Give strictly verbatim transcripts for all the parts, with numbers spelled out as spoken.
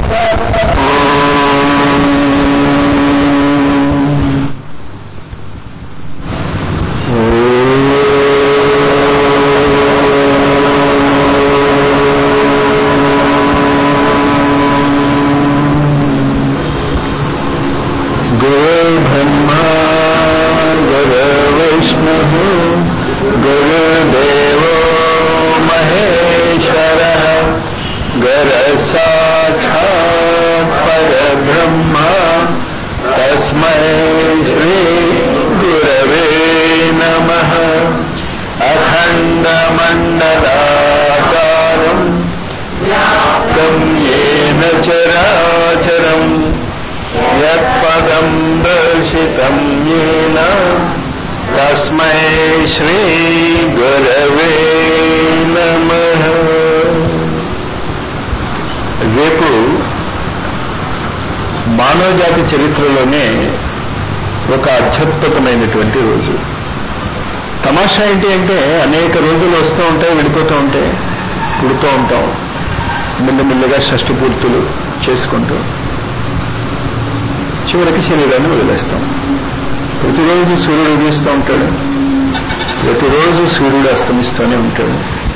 మానవజాతి చరిత్రలోనే ఒక అత్యద్భుతమైనటువంటి రోజు. తమాషా ఏంటి అంటే అనేక రోజులు వస్తూ ఉంటాయి, వెళ్ళిపోతూ ఉంటాయి, పుడుతూ ఉంటాం, మెల్లమెల్లగా షష్ఠి పూర్తులు చేసుకుంటూ చివరికి శరీరాన్ని వదిలేస్తాం. ప్రతిరోజు సూర్యుడు ఉదయిస్తూ ఉంటాడు, ప్రతిరోజు సూర్యుడు అస్తమిస్తూనే ఉంటాడు.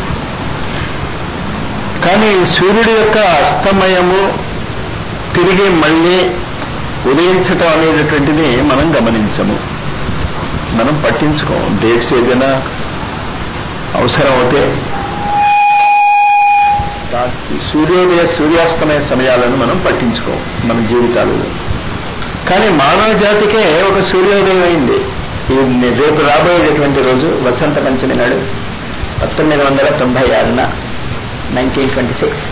కానీ సూర్యుడి యొక్క అస్తమయము తిరిగి మళ్ళీ ఉదయించటం అనేటటువంటిది మనం గమనించము, మనం పట్టించుకోము. డేట్స్ ఏదైనా అవసరం అవుతే సూర్యోదయ సూర్యాస్తమయ సమయాలను మనం పట్టించుకోము మన జీవితాలలో. కానీ మానవ జాతికే ఒక సూర్యోదయం అయింది. ఈ రేపు రాబోయేటటువంటి రోజు వసంత పంచమి నాడు పంతొమ్మిది వందల తొంభై ఆరున నైన్టీన్ ట్వంటీ సిక్స్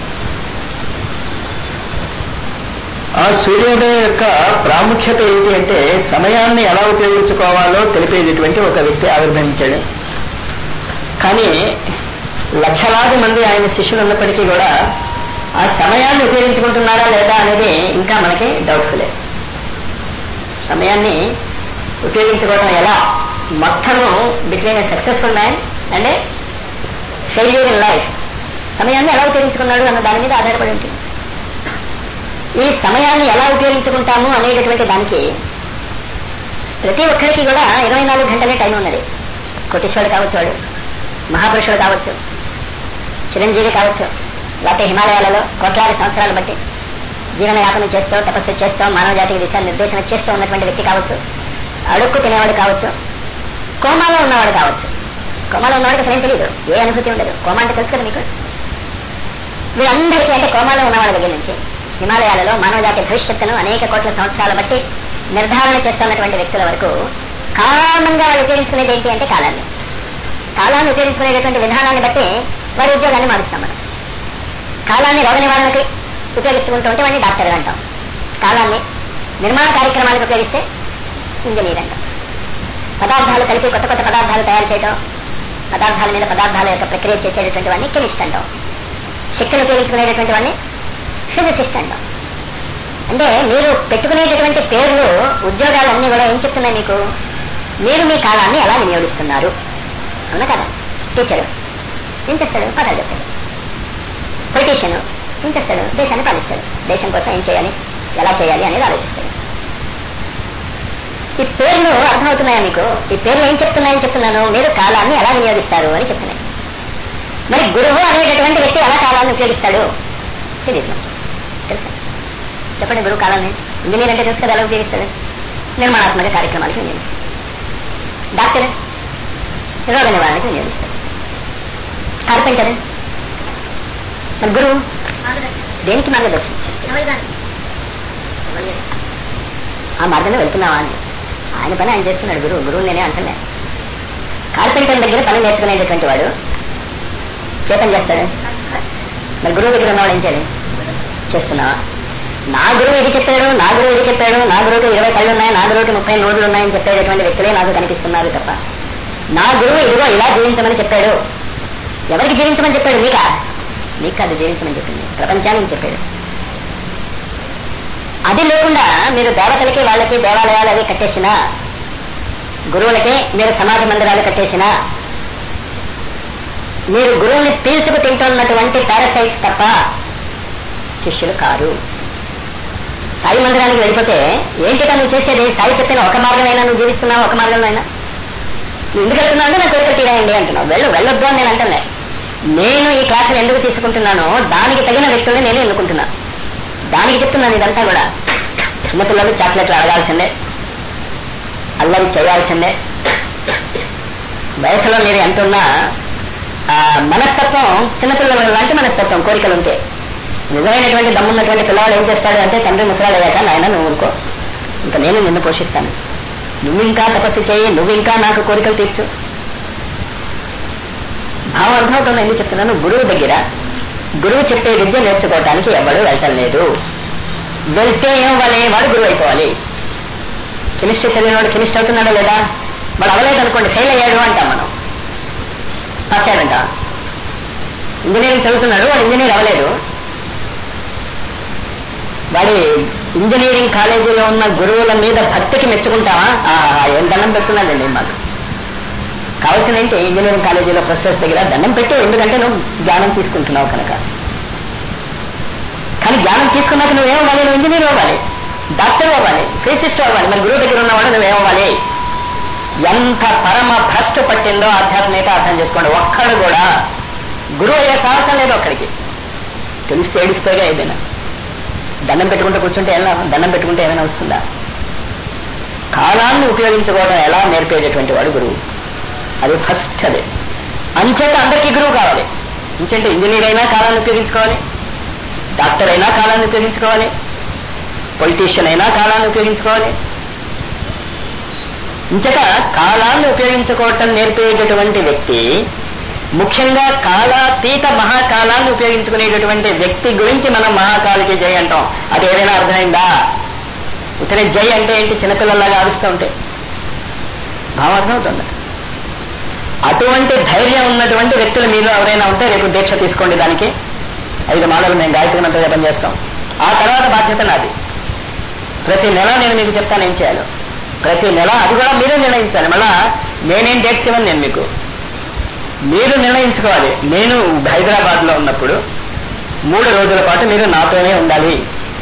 ఆ సూర్యోదయం యొక్క ప్రాముఖ్యత ఏంటి అంటే సమయాన్ని ఎలా ఉపయోగించుకోవాలో తెలిపేటటువంటి ఒక వ్యక్తి ఆవిర్భవించాడు. కానీ లక్షలాది మంది ఆయన శిష్యులు ఉన్నప్పటికీ కూడా ఆ సమయాన్ని ఉపయోగించుకుంటున్నారా లేదా అనేది ఇంకా మనకి డౌట్ఫుల్. సమయాన్ని ఉపయోగించుకోవడం ఎలా, మొత్తము between a successful man and a failure in life సమయాన్ని ఎలా ఉపయోగించుకున్నాడు అన్న దాని మీద ఆధారపడి ఉంటుంది. ఈ సమయాన్ని ఎలా ఉపయోగించుకుంటాము అనేటటువంటి దానికి ప్రతి ఒక్కరికి కూడా ఇరవై నాలుగు గంటలే టైం ఉన్నది. కోటీశ్వరుడు కావచ్చు, వాడు మహాపురుషుడు కావచ్చు, చిరంజీవి కావచ్చు, లేకపోతే హిమాలయాలలో కోట్లాది సంవత్సరాలు బట్టి జీవనయాపన చేస్తూ తపస్సు చేస్తూ మానవ జాతికి దిశా నిర్దేశన చేస్తూ ఉన్నటువంటి వ్యక్తి కావచ్చు, అడుక్కు తినేవాడు కావచ్చు, కోమాలో ఉన్నవాడు కావచ్చు. కోమాలో ఉన్నవాడికి అసలు ఏం తెలియదు, ఏ అనుభూతి ఉండదు. కోమా అంటే తెలుసు కదా మీకు. వీళ్ళందరికీ అంటే కోమాలో ఉన్నవాడి దగ్గర నుంచి హిమాలయాలలో మానవజాతి భవిష్యత్తును అనేక కోట్ల సంవత్సరాల బట్టి నిర్ధారణ చేస్తున్నటువంటి వ్యక్తుల వరకు కామన్ గా వాళ్ళు ఉపయోగించుకునేది ఏంటి అంటే కాలాన్ని. కాలాన్ని ఉపయోగించుకునేటటువంటి విధానాన్ని బట్టి వారి ఉద్యోగాన్ని మారుస్తాం మనం. కాలాన్ని రోగ నివారణకి ఉపయోగిస్తుంటూ ఉంటే వాడిని డాక్టర్ అంటాం. కాలాన్ని నిర్మాణ కార్యక్రమాలకు ఉపయోగిస్తే ఇంజనీర్ అంటాం. పదార్థాలు కలిపి కొత్త కొత్త పదార్థాలు తయారు చేయడం, పదార్థాల మీద పదార్థాల యొక్క ప్రక్రియ చేసేటటువంటి వాడిని కెమిస్ట్ అంటాం. శక్తిని ఉపయోగించుకునేటటువంటి వాడిని ఫిజిసిస్ట్ అంటాం. అంటే మీరు పెట్టుకునేటటువంటి పేర్లు ఉద్యోగాలన్నీ కూడా ఏం చెప్తున్నాయి మీకు? మీరు మీ కాలాన్ని ఎలా వినియోగిస్తున్నారు, అవునా కదా? టీచరు ఏం చేస్తాడు? పదాలు చెప్తాడు. పొలిటీషియన్ ఏం చేస్తాడు? దేశాన్ని పాలిస్తాడు. దేశం కోసం ఏం చేయాలి, ఎలా చేయాలి అనేది ఆలోచిస్తాడు. ఈ పేర్లు అర్థమవుతున్నాయా మీకు? ఈ పేర్లు ఏం చెప్తున్నాయని చెప్తున్నాను, మీరు కాలాన్ని ఎలా వినియోగిస్తారు అని చెప్తున్నాయి. మరి గురువు అనేటటువంటి వ్యక్తి ఎలా కాలాన్ని ఉపయోగిస్తాడు తెలియదు, తెలుసా? చెప్పండి. గురువు కాలాన్ని, ఇంజనీర్ అంటే తెలుసు కదా ఎలా ఉపయోగిస్తాడు? నిర్మాణాత్మక కార్యక్రమాలకు వినియోగిస్తాడు. డాక్టర్ రోగ నివారణకు వినియోగిస్తాడు. కార్పెంటర్. మరి గురువు దేనికి మార్గదర్శనం? ఆ మార్గంలో వెళ్తున్నావా అని ఆయన పని ఆయన చేస్తున్నాడు. గురువు గురువు నేనే అంటున్నా. కార్పెంటర్ దగ్గర పని నేర్చుకునేటటువంటి వాడు చేతం చేస్తాడు. మరి గురువు దగ్గర ఉన్నవాడు ఏం చేయాలి? చేస్తున్నావా? నా గురువు ఇది చెప్పాడు, నా గురువు ఇది చెప్పాడు, నా గురువుకి ఇరవై కళ్ళు ఉన్నాయి, నా గురువుకి ముప్పై నోట్లు ఉన్నాయని చెప్పేటటువంటి వ్యక్తులే నాకు కనిపిస్తున్నారు తప్ప నా గురువు ఇదిగో ఇలా జీవించమని చెప్పాడు. ఎవరికి జీవించమని చెప్పాడు? మీకా? మీకు అది జీవించమని చెప్పింది, ప్రపంచానికి చెప్పాడు. అది లేకుండా మీరు దేవతలకి వాళ్ళకి దేవాలయాలు అవి కట్టేసినా, గురువులకే మీరు సమాధి మందిరాలు కట్టేసినా, మీరు గురువుని పీల్చుకు తింటున్నటువంటి పారాసైట్స్ తప్ప శిష్యులు కారు. సాయి మందిరానికి వెళ్ళిపోతే ఏంటిగా నువ్వు చేసేది? సాయి చెప్పిన ఒక మార్గమైనా నువ్వు జీవిస్తున్నావు, ఒక మార్గంలో అయినా నువ్వు ఎందుకు వెళ్తున్నావు అంటే నా కోరికలు తీరాయండి అంటున్నావు. వెళ్ళు వెళ్ళొద్దు అని నేను అంటలే. నేను ఈ క్లాసులు ఎందుకు తీసుకుంటున్నానో దానికి తగిన వ్యక్తుల్ని నేను ఎన్నుకుంటున్నాను. దానికి చెప్తున్నాను ఇదంతా కూడా. చిన్నపిల్లలు చాక్లెట్లు అడగాల్సిందే, అల్లరి చేయాల్సిందే. వయసులో మీరు ఎంత ఉన్నా మనస్తత్వం చిన్నపిల్లల లాంటి మనస్తత్వం, కోరికలు ఉంటే. నిజమైనటువంటి దమ్మున్నటువంటి పిల్లవాడు ఏం చేస్తాడు అంటే, తండ్రి ముసలాడు అయ్యాక నాయన నువ్వు ఊరుకో, ఇంకా నేను నిన్ను పోషిస్తాను, నువ్వు ఇంకా తపస్సు చేయి, నువ్వు ఇంకా నాకు కోరికలు తీర్చు. భావం అర్థమవుతుంది ఎందుకు చెప్తున్నాను. గురువు దగ్గర గురువు చెప్పే విద్య నేర్చుకోవటానికి ఎవడు వెళ్ళటం లేదు. వెళ్తే ఏమవ్వాలి? వాడు గురువు అయిపోవాలి. కెమిస్ట్రీ చదివినవాడు కెమిస్ట్ అవుతున్నాడా లేదా? వాడు అవ్వలేదు అనుకోండి, ఫెయిల్ అయ్యాడు అంటాం మనం, పాస్ అయ్యాడంట. ఇంజనీరింగ్ చదువుతున్నాడు, వాడు ఇంజనీర్ అవ్వలేదు. వాడి ఇంజనీరింగ్ కాలేజీలో ఉన్న గురువుల మీద భక్తికి మెచ్చుకుంటావా? ఆహా ఏం దండం పెడుతున్నాడండి మాకు. కావాల్సిన ఏంటి? ఇంజనీరింగ్ కాలేజీలో ప్రొఫెసర్స్ దగ్గర దండం పెట్టు, ఎందుకంటే నువ్వు జ్ఞానం తీసుకుంటున్నావు కనుక. కానీ జ్ఞానం తీసుకున్నాక నువ్వేమవ్వాలి? నువ్వు ఇంజనీర్ అవ్వాలి, డాక్టర్ అవ్వాలి, ఫిజిసిస్ట్ అవ్వాలి. మరి గురువు దగ్గర ఉన్నవాడు నువ్వేమవ్వాలి? ఎంత పరమ భ్రష్టు పట్టిందో ఆధ్యాత్మిక అర్థం చేసుకోండి. ఒక్కడు కూడా గురువు అయ్యే సాహసం లేదు ఒక్కడికి. తెలిస్తే ఏడిస్తేగా ఏదైనా. దండం పెట్టుకుంటూ కూర్చుంటే ఎలా? దండం పెట్టుకుంటే ఏమైనా వస్తుందా? కాలాన్ని ఉపయోగించుకోవడం ఎలా నేర్పేటటువంటి వాడు గురువు. అది ఫస్ట్. అదే అంచేత అందరికీ గురువు కావాలి. ఇంచేంటే ఇంజనీర్ అయినా కాలాన్ని ఉపయోగించుకోవాలి, డాక్టర్ అయినా కాలాన్ని ఉపయోగించుకోవాలి, పొలిటీషియన్ అయినా కాలాన్ని ఉపయోగించుకోవాలి. ఇంచేత కాలాన్ని ఉపయోగించుకోవటం నేర్పేటటువంటి వ్యక్తి, ముఖ్యంగా కాలాతీత మహాకాలాన్ని ఉపయోగించుకునేటటువంటి వ్యక్తి గురించి మనం మహాకాలికి జై అంటాం. అది ఏదైనా అర్థమైందా? ఉత్తరే జై అంటే ఏంటి? చిన్నపిల్లలాగా ఆడుస్తూ ఉంటే భావం అర్థమవుతుంది. అటువంటి ధైర్యం ఉన్నటువంటి వ్యక్తులు మీలో ఎవరైనా ఉంటే రేపు దీక్ష తీసుకోండి. దానికి ఐదు మాలలు మేము గాయత్రి మంత్ర జపం చేస్తాం. ఆ తర్వాత బాధ్యత నాది. ప్రతి నెల నేను మీకు చెప్తాను ఏం చేయాలో. ప్రతి నెల అది కూడా మీరే నిర్ణయించాలి. మళ్ళా నేనేం డేట్స్ ఇవ్వను నేను మీకు, మీరు నిర్ణయించుకోవాలి. నేను హైదరాబాద్ లో ఉన్నప్పుడు మూడు రోజుల పాటు మీరు నాతోనే ఉండాలి.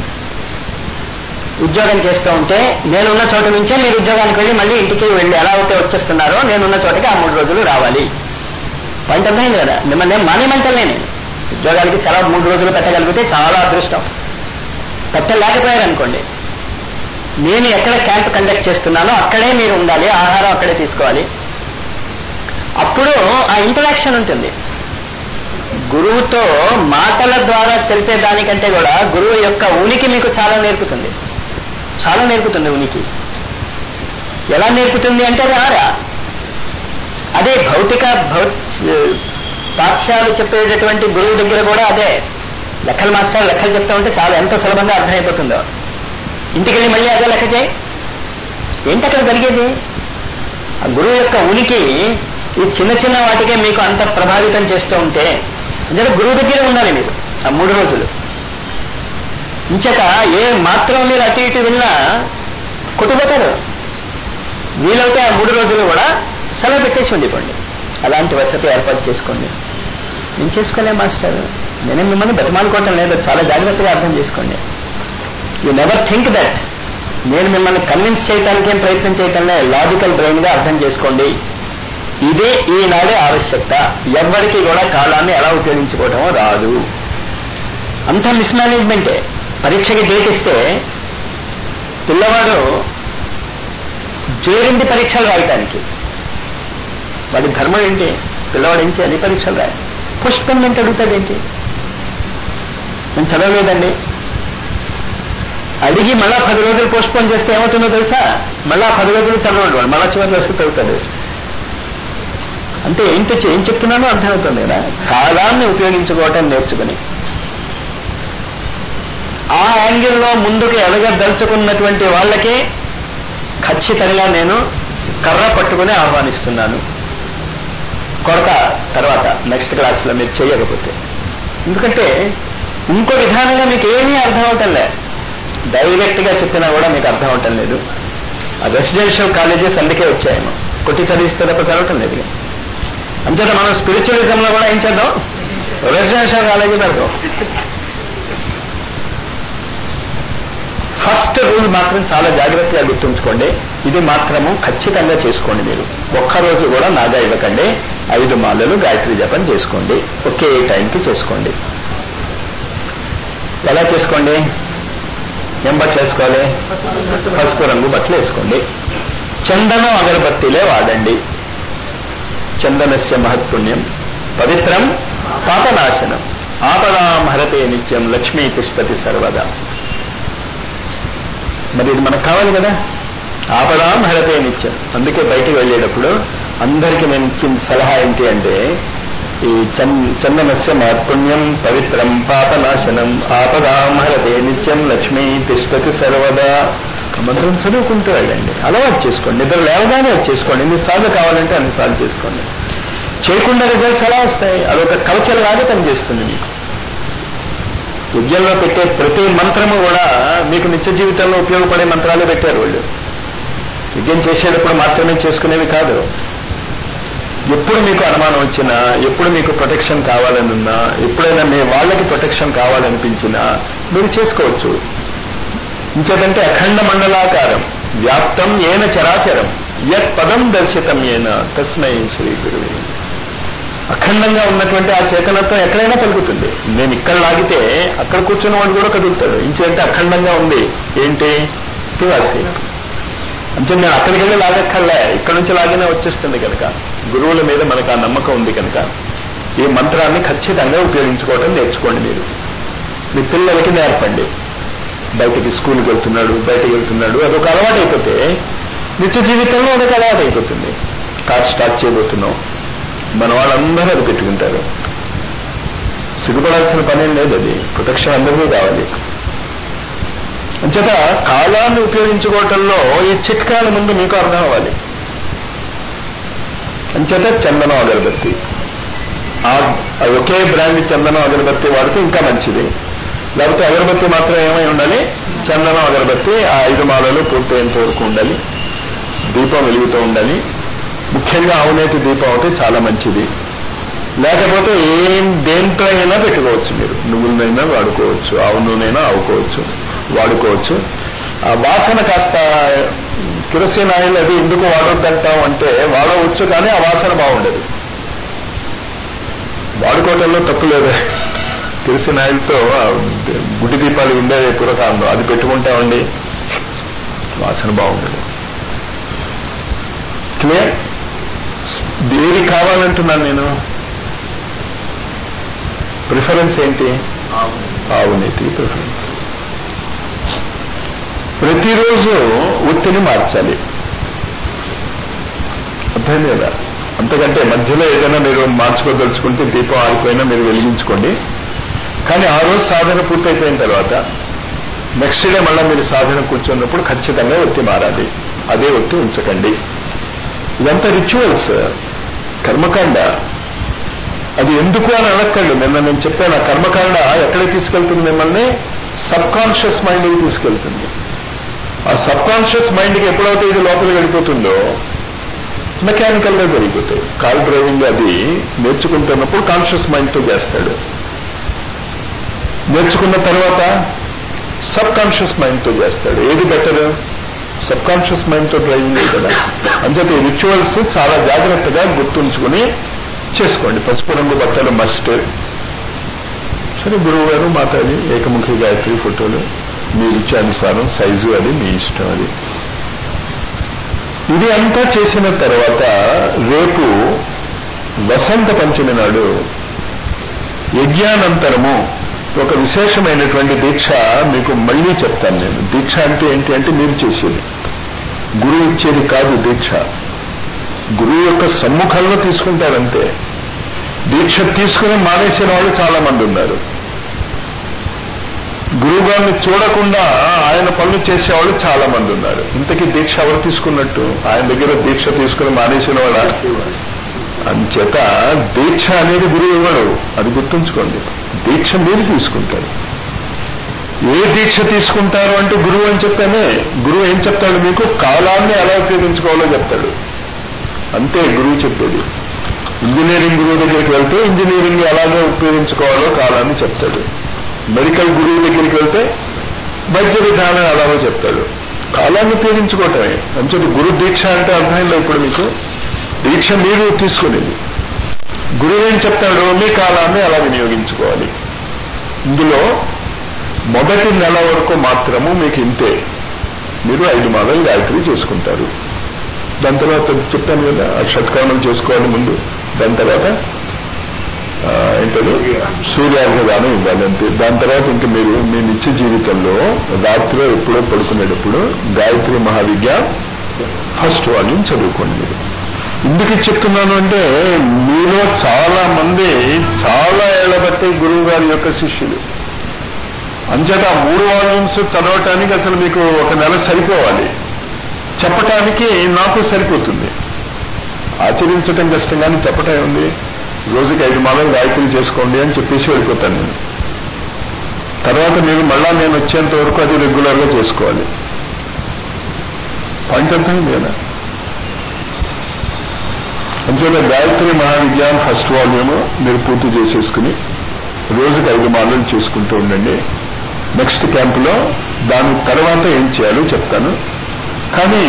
ఉద్యోగం చేస్తూ ఉంటే నేనున్న చోట నుంచే మీరు ఉద్యోగానికి వెళ్ళి మళ్ళీ ఇంటికి వెళ్ళి ఎలా అయితే వచ్చేస్తున్నారో నేనున్న చోటకి ఆ మూడు రోజులు రావాలి. పాయింట్ అర్థమైంది కదా? మిమ్మల్ని ఏం మానేమంటలే. నేను ఉద్యోగానికి చాలా మూడు రోజులు పెట్టగలిగితే చాలా అదృష్టం. పెట్టలేకపోయారనుకోండి, నేను ఎక్కడ క్యాంప్ కండక్ట్ చేస్తున్నానో అక్కడే మీరు ఉండాలి, ఆహారం అక్కడే తీసుకోవాలి. అప్పుడు ఆ ఇంటరాక్షన్ ఉంటుంది. గురువుతో మాటల ద్వారా తెలిపే దానికంటే కూడా గురువు యొక్క ఉనికి మీకు చాలా నేర్పుతుంది. చాలా నేర్పుతుంది ఉనికి. ఎలా నేర్పుతుంది అంటే అది ఆరా. అదే భౌతిక భౌ పాఠ్యాలు చెప్పేటటువంటి గురువు దగ్గర కూడా అదే. లెక్కల మాస్టర్ లెక్కలు చెప్తా ఉంటే చాలా ఎంత సులభంగా అర్థమైపోతుందో. ఇంటికి వెళ్ళి మళ్ళీ అదే లెక్క చేయి. ఏంటి అక్కడ జరిగేది? ఆ గురువు యొక్క ఉనికి ఈ చిన్న చిన్న వాటికే మీకు అంత ప్రభావితం చేస్తూ ఉంటే ఎందుకంటే గురువు దగ్గరే ఉండాలి మీరు ఆ మూడు రోజులు. ఇంచక ఏ మాత్రం మీరు అటు ఇటు విన్నా కొట్టుపోతారు. వీలైతే ఆ మూడు రోజులు కూడా సెలవు పెట్టేసి ఉండిపోండి. అలాంటి వసతి ఏర్పాటు చేసుకోండి. నేను చేసుకోలే మాస్టర్, నేనే మిమ్మల్ని బతిమాలుకోవటం లేదు, చాలా జాగ్రత్తగా అర్థం చేసుకోండి. యూ నెవర్ థింక్ దట్ నేను మిమ్మల్ని కన్విన్స్ చేయటానికి ఏం ప్రయత్నం చేయటంలే. లాజికల్ బ్రెయిన్ గా అర్థం చేసుకోండి. ఇదే ఈనాడే ఆవశ్యకత. ఎవ్వరికి కూడా కాలాన్ని ఎలా ఉపయోగించుకోవటమో రాదు. అంత మిస్మేనేజ్మెంటే. పరీక్షకి డేట్ ఇస్తే పిల్లవాడు చేరింది పరీక్షలు రాయటానికి. వాడి ధర్మం ఏంటి? పిల్లవాడు ఏం చేయాలి? పరీక్షలు రాయాలి. పోస్ట్పోన్మెంట్ అడుగుతాడేంటి? నేను చదవలేదండి అడిగి మళ్ళా పది రోజులు పోస్ట్పోన్ చేస్తే ఏమవుతుందో తెలుసా? మళ్ళా పది రోజులు చదవడు వాడు, మళ్ళా చివరి రోజులు చదువుతాడు. అంటే ఏంటి ఏం చెప్తున్నానో అర్థమవుతుంది కదా. కాలాన్ని ఉపయోగించుకోవటం నేర్చుకుని ఆ యాంగిల్లో ముందుకు ఎదగదలుచుకున్నటువంటి వాళ్ళకే ఖచ్చితంగా నేను కర్ర పట్టుకుని ఆహ్వానిస్తున్నాను. కొరత తర్వాత నెక్స్ట్ క్లాస్లో మీరు చేయకపోతే. ఎందుకంటే ఇంకో విధానంగా మీకు ఏమీ అర్థం అవటం లేదు. డైరెక్ట్ గా చెప్పినా కూడా మీకు అర్థం అవటం లేదు. ఆ రెసిడెన్షియల్ కాలేజెస్ అందుకే వచ్చాయేమో. కొట్టి చదివిస్తే తప్ప చదవటం లేదు. అంచేత మనం స్పిరిచువలిజంలో కూడా ఏం చేద్దాం? రెసిడెన్షియల్ కాలేజీ పెడతాం. ఫస్ట్ మాత్రం చాలా జాగ్రత్తగా గుర్తుంచుకోండి. ఇది మాత్రము ఖచ్చితంగా చేసుకోండి. మీరు ఒక్కరోజు కూడా నాగా ఇవ్వకండి. ఐదు మాలలు గాయత్రి జపం చేసుకోండి. ఒకే టైంకి చేసుకోండి. ఎలా చేసుకోండి? ఏం బట్టలు వేసుకోవాలి? పసుపు రంగు బట్టలు వేసుకోండి. చందనం అగరబత్తిలే వాడండి. చందనస్య మహత్పుణ్యం పవిత్రం పాపనాశనం ఆపదాం హరతే నిత్యం లక్ష్మీ తిష్టతి సర్వదా. మరి ఇది మనకు కావాలి కదా, ఆపదాం హరతే నిత్యం. అందుకే బయటికి వెళ్ళేటప్పుడు అందరికీ నేను ఇచ్చిన సలహా ఏంటి అంటే, ఈ చందనస్య మహత్పుణ్యం పవిత్రం పాపనాశనం ఆపదాం హరతే నిత్యం లక్ష్మీ తిష్టతి సర్వదా. మంత్రం చదువుకుంటూ వెళ్ళండి. అలవాటు చేసుకోండి. నిద్ర లేవగానే వచ్చేసుకోండి. ఎన్నిసార్లు కావాలంటే అన్నిసార్లు చేసుకోండి. చేయకుండా రిజల్ట్స్ ఎలా వస్తాయి? అదొక కవచంలాగా పనిచేస్తుంది మీకు. యజ్ఞంలో పెట్టే ప్రతి మంత్రము కూడా మీకు నిత్య జీవితంలో ఉపయోగపడే మంత్రాలే పెట్టారు వాళ్ళు. యజ్ఞం చేసేటప్పుడు మాత్రమే చేసుకునేవి కాదు. ఎప్పుడు మీకు అనుమానం వచ్చినా, ఎప్పుడు మీకు ప్రొటెక్షన్ కావాలనున్నా, ఎప్పుడైనా మీ వాళ్ళకి ప్రొటెక్షన్ కావాలనిపించినా మీరు చేసుకోవచ్చు. ఇంకేదంటే అఖండ మండలాకారం వ్యాప్తం ఏన చరాచరం యత్ పదం దర్శితం ఏన తస్మై శ్రీ గురువే. అఖండంగా ఉన్నటువంటి ఆ చేతనత్వం ఎక్కడైనా పలుకుతుంది. నేను ఇక్కడ లాగితే అక్కడ కూర్చున్న వాడు కూడా కదులుతాడు. ఇంకేంటే అఖండంగా ఉంది. ఏంటి? తివాసి. అంటే నేను అక్కడికి వెళ్ళి లాగక్కర్లే, ఇక్కడ నుంచి లాగినా వచ్చేస్తుంది కనుక గురువుల మీద మనకు ఆ నమ్మకం ఉంది కనుక ఈ మంత్రాన్ని ఖచ్చితంగా ఉపయోగించుకోవడం నేర్చుకోండి. మీరు మీ పిల్లలకి నేర్పండి. బయటికి స్కూల్కి వెళ్తున్నాడు, బయటకు వెళ్తున్నాడు, అదొక అలవాటు అయిపోతే నిత్య జీవితంలో అదొక అలవాటు అయిపోతుంది. కార్ స్టార్ట్ చేయబోతున్నాం, మన వాళ్ళందరూ అది పెట్టుకుంటారు. సిగ్గుపడాల్సిన పనేం లేదు. అది ప్రొటెక్షన్ అందరికీ కావాలి. అంచేత కాలాన్ని ఉపయోగించుకోవటంలో ఈ చిట్కాల ముందు మీకు అర్థం అవ్వాలి. అంచేత చందనం అగరబత్తి, ఆ ఒకే బ్రాండ్ చందనం అగరబత్తి వాడితే ఇంకా మంచిది. లేకపోతే అగరబత్తి మాత్రం ఏమై ఉండాలి? చందనం అగరబత్తి. ఆ ఐదు మాలలు పూర్తయ్యేంత వరకు ఉండాలి. దీపం వెలుగుతూ ఉండాలి. ముఖ్యంగా ఆవునేతి దీపం అయితే చాలా మంచిది. లేకపోతే ఏం దేంట్లో అయినా పెట్టుకోవచ్చు. మీరు నువ్వులనైనా వాడుకోవచ్చు, ఆవు నూనెైనా ఆవుకోవచ్చు, వాడుకోవచ్చు. ఆ వాసన కాస్త కిరోసిన్ ఆయిల్ అది ఎందుకు వాడొద్దంటాం అంటే, వాడవచ్చు కానీ ఆ వాసన బాగుండదు. వాడుకోవటంలో తప్పు లేదు. కిరోసిన్ ఆయిల్తో గుడ్డి దీపాలు ఉండేవి పూర్వకాలంలో, అది పెట్టుకుంటామండి, వాసన బాగుండదు. క్లియర్? ఏది కావాలంటున్నాను నేను? ప్రిఫరెన్స్ ఏంటి? ఆవునేతి ప్రిఫరెన్స్. ప్రతిరోజు ఒత్తిని మార్చాలి. అర్థం లేదా? అంతకంటే మధ్యలో ఏదైనా మీరు మార్చుకోదలుచుకుంటే దీపం ఆరిపోయినా మీరు వెలిగించుకోండి. కానీ ఆ రోజు సాధన పూర్తయిపోయిన తర్వాత నెక్స్ట్ డే మళ్ళా మీరు సాధన కూర్చున్నప్పుడు ఖచ్చితంగా ఒత్తి మారాలి. అదే ఒత్తి ఉంచకండి. ఇదంతా రిచువల్స్, కర్మకాండ. అది ఎందుకు అని అడగండి. నిన్న నేను చెప్పాను, ఆ కర్మకాండ ఎక్కడికి తీసుకెళ్తుంది? మిమ్మల్ని సబ్ కాన్షియస్ మైండ్కి తీసుకెళ్తుంది. ఆ సబ్ కాన్షియస్ మైండ్కి ఎప్పుడైతే ఇది లోపలికి వెళ్ళిపోతుందో మెకానికల్ గా జరిగిపోతాయి. కార్ డ్రైవింగ్ అది నేర్చుకుంటున్నప్పుడు కాన్షియస్ మైండ్తో చేస్తాడు. నేర్చుకున్న తర్వాత సబ్ కాన్షియస్ మైండ్తో చేస్తాడు. ఏది బెటర్? సబ్ కాన్షియస్ మైండ్తో డ్రైవింగ్ కదా. అంచేత ఈ రిచువల్స్ చాలా జాగ్రత్తగా గుర్తుంచుకుని చేసుకోండి. పసుపు రంగు బట్టలు మస్ట్. సరే, గురువు గారు మాతాజీ ఏకముఖి గాయత్రి ఫోటోలు మీ రుచానుసారం, సైజు అది మీ ఇష్టం. అది ఇది అంతా చేసిన తర్వాత రేపు వసంత పంచమి నాడు యజ్ఞానంతరము ఒక విశేషమైనటువంటి దీక్ష మీకు మళ్లీ చెప్తాను నేను. దీక్ష అంటే ఏంటి అంటే మీరు చేసేది, గురువు ఇచ్చేది కాదు. దీక్ష గురువు యొక్క సమ్ముఖంలో తీసుకుంటారంతే. దీక్ష తీసుకుని మానేసిన వాళ్ళు చాలా మంది ఉన్నారు. గురువు గారిని చూడకుండా ఆయన పనులు చేసేవాళ్ళు చాలా మంది ఉన్నారు. ఇంతకీ దీక్ష ఎవరు తీసుకున్నట్టు? ఆయన దగ్గర దీక్ష తీసుకుని మానేసిన వాళ్ళ. అంచేత దీక్ష అనేది గురువు ఇవ్వడు, అది గుర్తుంచుకోండి. దీక్ష మీరు తీసుకుంటారు. ఏ దీక్ష తీసుకుంటారు అంటే గురువు అని చెప్తానే. గురువు ఏం చెప్తాడు మీకు? కాలాన్ని ఎలా ఉపయోగించుకోవాలో చెప్తాడు. అంతే గురువు చెప్పేది. ఇంజనీరింగ్ గురువు దగ్గరికి వెళ్తే ఇంజనీరింగ్ ఎలాగో ఉపయోగించుకోవాలో కాలాన్ని చెప్తాడు. మెడికల్ గురువు దగ్గరికి వెళ్తే వైద్య విధానం ఎలాగో చెప్తాడు. కాలాన్ని ఉపయోగించుకోవటమే. అంచేది గురు దీక్ష అంటే అర్థమైందా ఇప్పుడు మీకు? దీక్ష మీరు తీసుకునేది. గురువు ఏం చెప్తాడు? మీ కాలాన్ని అలా వినియోగించుకోవాలి. ఇందులో మొదటి నెల వరకు మాత్రము మీకు ఇంతే. మీరు ఐదు మాలలు గాయత్రి చేసుకుంటారు. దాని తర్వాత చెప్పాను కదా, ఆ షట్కర్మలు చేసుకోవాలి ముందు. దాని తర్వాత ఏంటది సూర్యార్ఘదానం ఇవ్వాలి అంతే. దాని తర్వాత ఇంకా మీరు మీ నిత్య జీవితంలో రాత్రి ఎప్పుడో పడుకునేటప్పుడు గాయత్రి మహావిద్య ఫస్ట్ వాల్యూమ్ చదువుకోండి. మీరు ఎందుకు చెప్తున్నాను అంటే మీలో చాలా మంది చాలా ఏళ్ల బట్టి గురువు గారి యొక్క శిష్యులు. అంచేత ఆ మూడు వాల్యూమ్స్ చదవటానికి అసలు మీకు ఒక నెల సరిపోవాలి. చెప్పటానికి నాకు సరిపోతుంది. ఆచరించటం కష్టం, కానీ చెప్పటం ఉంది. రోజుకి ఐదు మాలలు గాయత్రి చేసుకోండి అని చెప్పేసి వెళ్ళిపోతాను నేను. తర్వాత మీరు మళ్ళా నేను వచ్చేంత వరకు అది రెగ్యులర్గా చేసుకోవాలి. పాయింట్ అర్థమైంది కదా? అంచేత గాయత్రి మహావిజ్ఞాన్ ఫస్ట్ వాల్యూమ్ మీరు పూర్తి చేసేసుకుని రోజుకి ఐదు మాలలు చేసుకుంటూ ఉండండి. నెక్స్ట్ క్యాంపులో దాని తర్వాత ఏం చేయాలో చెప్తాను. కానీ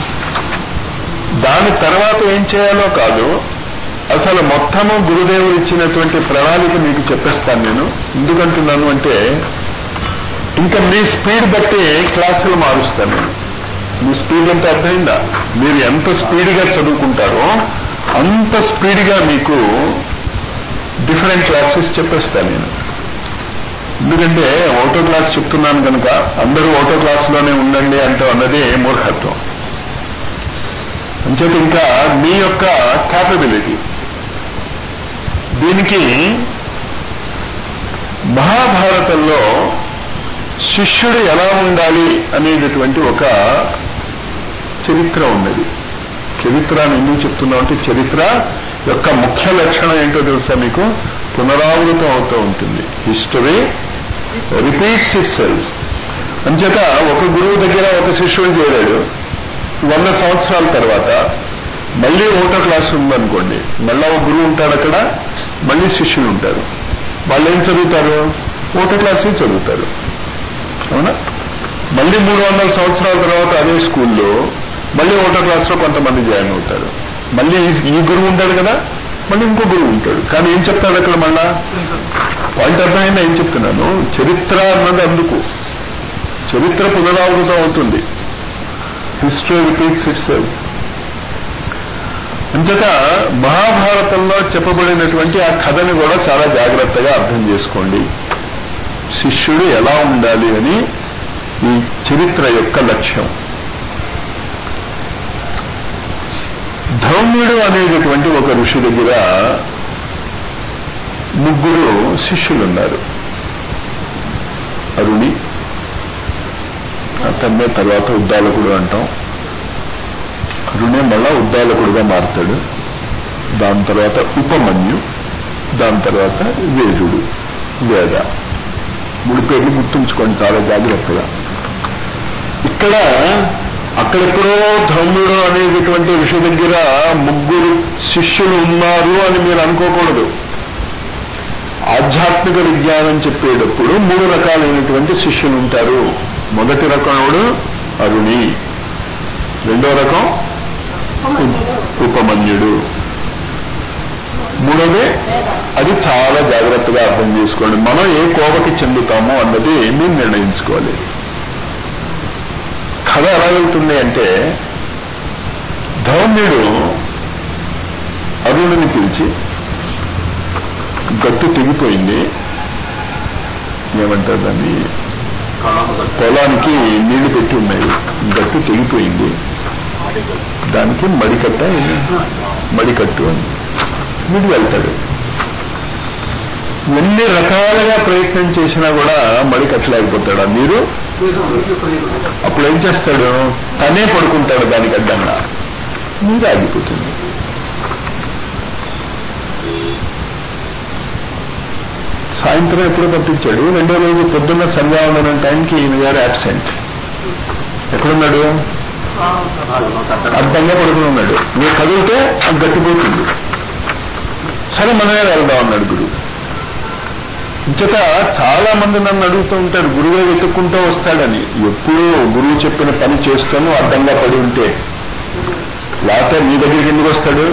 దాని తర్వాత ఏం చేయాలో కాదు, అసలు మొత్తము గురుదేవుడు ఇచ్చినటువంటి ప్రణాళిక మీకు చెప్పేస్తాను నేను. ఎందుకంటున్నాను అంటే ఇంకా మీ స్పీడ్ బట్టి క్లాసులు మారుస్తాను నేను. మీ స్పీడ్ అంటే అర్థమైందా? మీరు ఎంత స్పీడ్గా చదువుకుంటారో అంత స్పీడ్గా మీకు డిఫరెంట్ క్లాసెస్ చెప్పేస్తాను నేను. ఎందుకంటే ఓటో క్లాస్ చెప్తున్నాను కనుక అందరూ ఓటో క్లాస్లోనే ఉండండి అంటూ అన్నది మూర్ఖత్వం. అంచేత ఇంకా మీ యొక్క క్యాపబిలిటీ దీనికి మహాభారతంలో శిష్యుడు ఎలా ఉండాలి అనేటటువంటి ఒక చరిత్ర ఉన్నది. చరిత్ర అని ఎందుకు చెప్తున్నాం అంటే చరిత్ర యొక్క ముఖ్య లక్షణం ఏంటో తెలుసా మీకు? పునరావృతం అవుతూ ఉంటుంది. History repeats itself. అంచేత ఒక గురువు దగ్గర ఒక శిష్యుడు చేరాడు. వంద సంవత్సరాల తర్వాత మళ్ళీ ఓటో క్లాస్ ఉందనుకోండి, మళ్ళా ఒక గురువు ఉంటాడు అక్కడ, మళ్ళీ శిష్యులు ఉంటారు. వాళ్ళు ఏం చదువుతారు? ఓటో క్లాస్ చదువుతారు. అవునా? మళ్ళీ మూడు వందల సంవత్సరాల తర్వాత అదే స్కూల్లో మళ్ళీ ఓటో క్లాస్లో కొంతమంది జాయిన్ అవుతారు. మళ్ళీ ఈ గురువు ఉంటాడు కదా, మళ్ళీ ఇంకో గురువు ఉంటాడు. కానీ ఏం చెప్తాడు అక్కడ? మళ్ళా పాయింట్ అర్థమైందా ఏం చెప్తున్నాను? చరిత్ర అన్నది అందుకు. చరిత్ర పునరావృతం అవుతుంది. History repeats itself. అంచేత మహాభారతంలో చెప్పబడినటువంటి ఆ కథని కూడా చాలా జాగ్రత్తగా అర్థం చేసుకోండి. శిష్యుడు ఎలా ఉండాలి అని ఈ చరిత్ర యొక్క లక్ష్యం. ధౌమ్యుడు అనేటటువంటి ఒక ఋషి దగ్గర ముగ్గురు శిష్యులున్నారు. అరుణి, అతన్నే తర్వాత ఉద్దాలకుడు అంటాం. అరుణే మళ్ళా ఉద్దాలకుడుగా మారుతాడు. దాని తర్వాత ఉపమన్యు, దాని తర్వాత వేదుడు, వేద. మూడు పేర్లు గుర్తుంచుకోండి చాలా జాగ్రత్తగా. ఇక్కడ అక్కడెక్కడో ధౌమ్యుడు అనేటటువంటి ఋషి దగ్గర ముగ్గురు శిష్యులు ఉన్నారు అని మీరు అనుకోకూడదు. ఆధ్యాత్మిక విజ్ఞానం చెప్పేటప్పుడు మూడు రకాలైనటువంటి శిష్యులు ఉంటారు. మొదటి రకముడు అరుణి, రెండో రకం ఉపమన్యుడు, మూడోది అది చాలా జాగ్రత్తగా అర్థం చేసుకోండి. మనం ఏ కోవకి చెందుతామో అన్నది మీరు నిర్ణయించుకోవాలి. కథ ఎలా వెళ్తుంది అంటే ధౌమ్యుడు అరుణుని పిలిచి, గట్టు తెగిపోయింది, ఏమంటారు దాన్ని, పొలానికి నీళ్లు పెట్టి ఉన్నాయి, గట్టు తెగిపోయింది, దానికి మడికట్ట మడికట్టు అని వీడు వెళ్తాడు. ఎన్ని రకాలుగా ప్రయత్నం చేసినా కూడా మడి కట్టలేకపోతాడు. మీరు అప్పుడు ఏం చేస్తాడు? తనే పడుకుంటాడు దానికి అడ్డంగా, నీరు ఆగిపోతుంది. సాయంత్రం ఎప్పుడు పంపించాడు. రెండో రోజు పొద్దున్న సంధ్యావందనం టైంకి ఈయన గారు యాబ్సెంట్. ఎక్కడున్నాడు? అడ్డంగా పడుకుని ఉన్నాడు. మీరు కదిలితే అది గట్టిపోతుంది. సరే మనమే వెళ్దాం అన్నాడు గురువు. ఇంతట చాలా మంది నన్ను అడుగుతూ ఉంటారు, గురువే వెతుక్కుంటూ వస్తాడని. ఎప్పుడూ గురువు చెప్పిన పని చేస్తూనూ అడ్డంగా పడి ఉంటే, లేకపోతే మీ దగ్గరికి ఎందుకు వస్తాడు?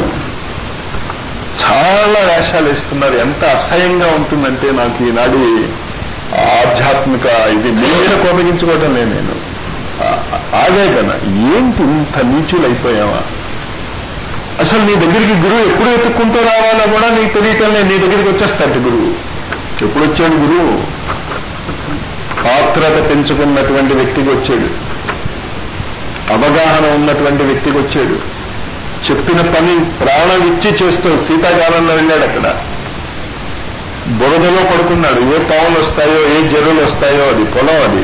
చాలా వేషాలు వేస్తున్నారు. ఎంత అసహ్యంగా ఉంటుందంటే నాకు ఈనాడు ఆధ్యాత్మిక ఇది మీ మీద కోపగించుకోవటం లేదు నేను. ఆవేదన, ఏంటి ఇంత నీచులు అయిపోయావా? అసలు నీ దగ్గరికి గురువు ఎప్పుడు వెతుక్కుంటూ రావాలో కూడా నీకు తెలియటం లేదు. నీ దగ్గరికి వచ్చేస్తాడు గురువు. ఎప్పుడు వచ్చాడు గురువు? పాత్రత పెంచుకున్నటువంటి వ్యక్తికి వచ్చాడు, అవగాహన ఉన్నటువంటి వ్యక్తికి వచ్చాడు. చెప్పిన పని ప్రాణం ఇచ్చి చేస్తూ శీతాకాలంలో వెళ్ళాడు. అక్కడ బురదలో పడుకున్నాడు. ఏ పావులు వస్తాయో ఏ జరువులు వస్తాయో, అది పొలం, అది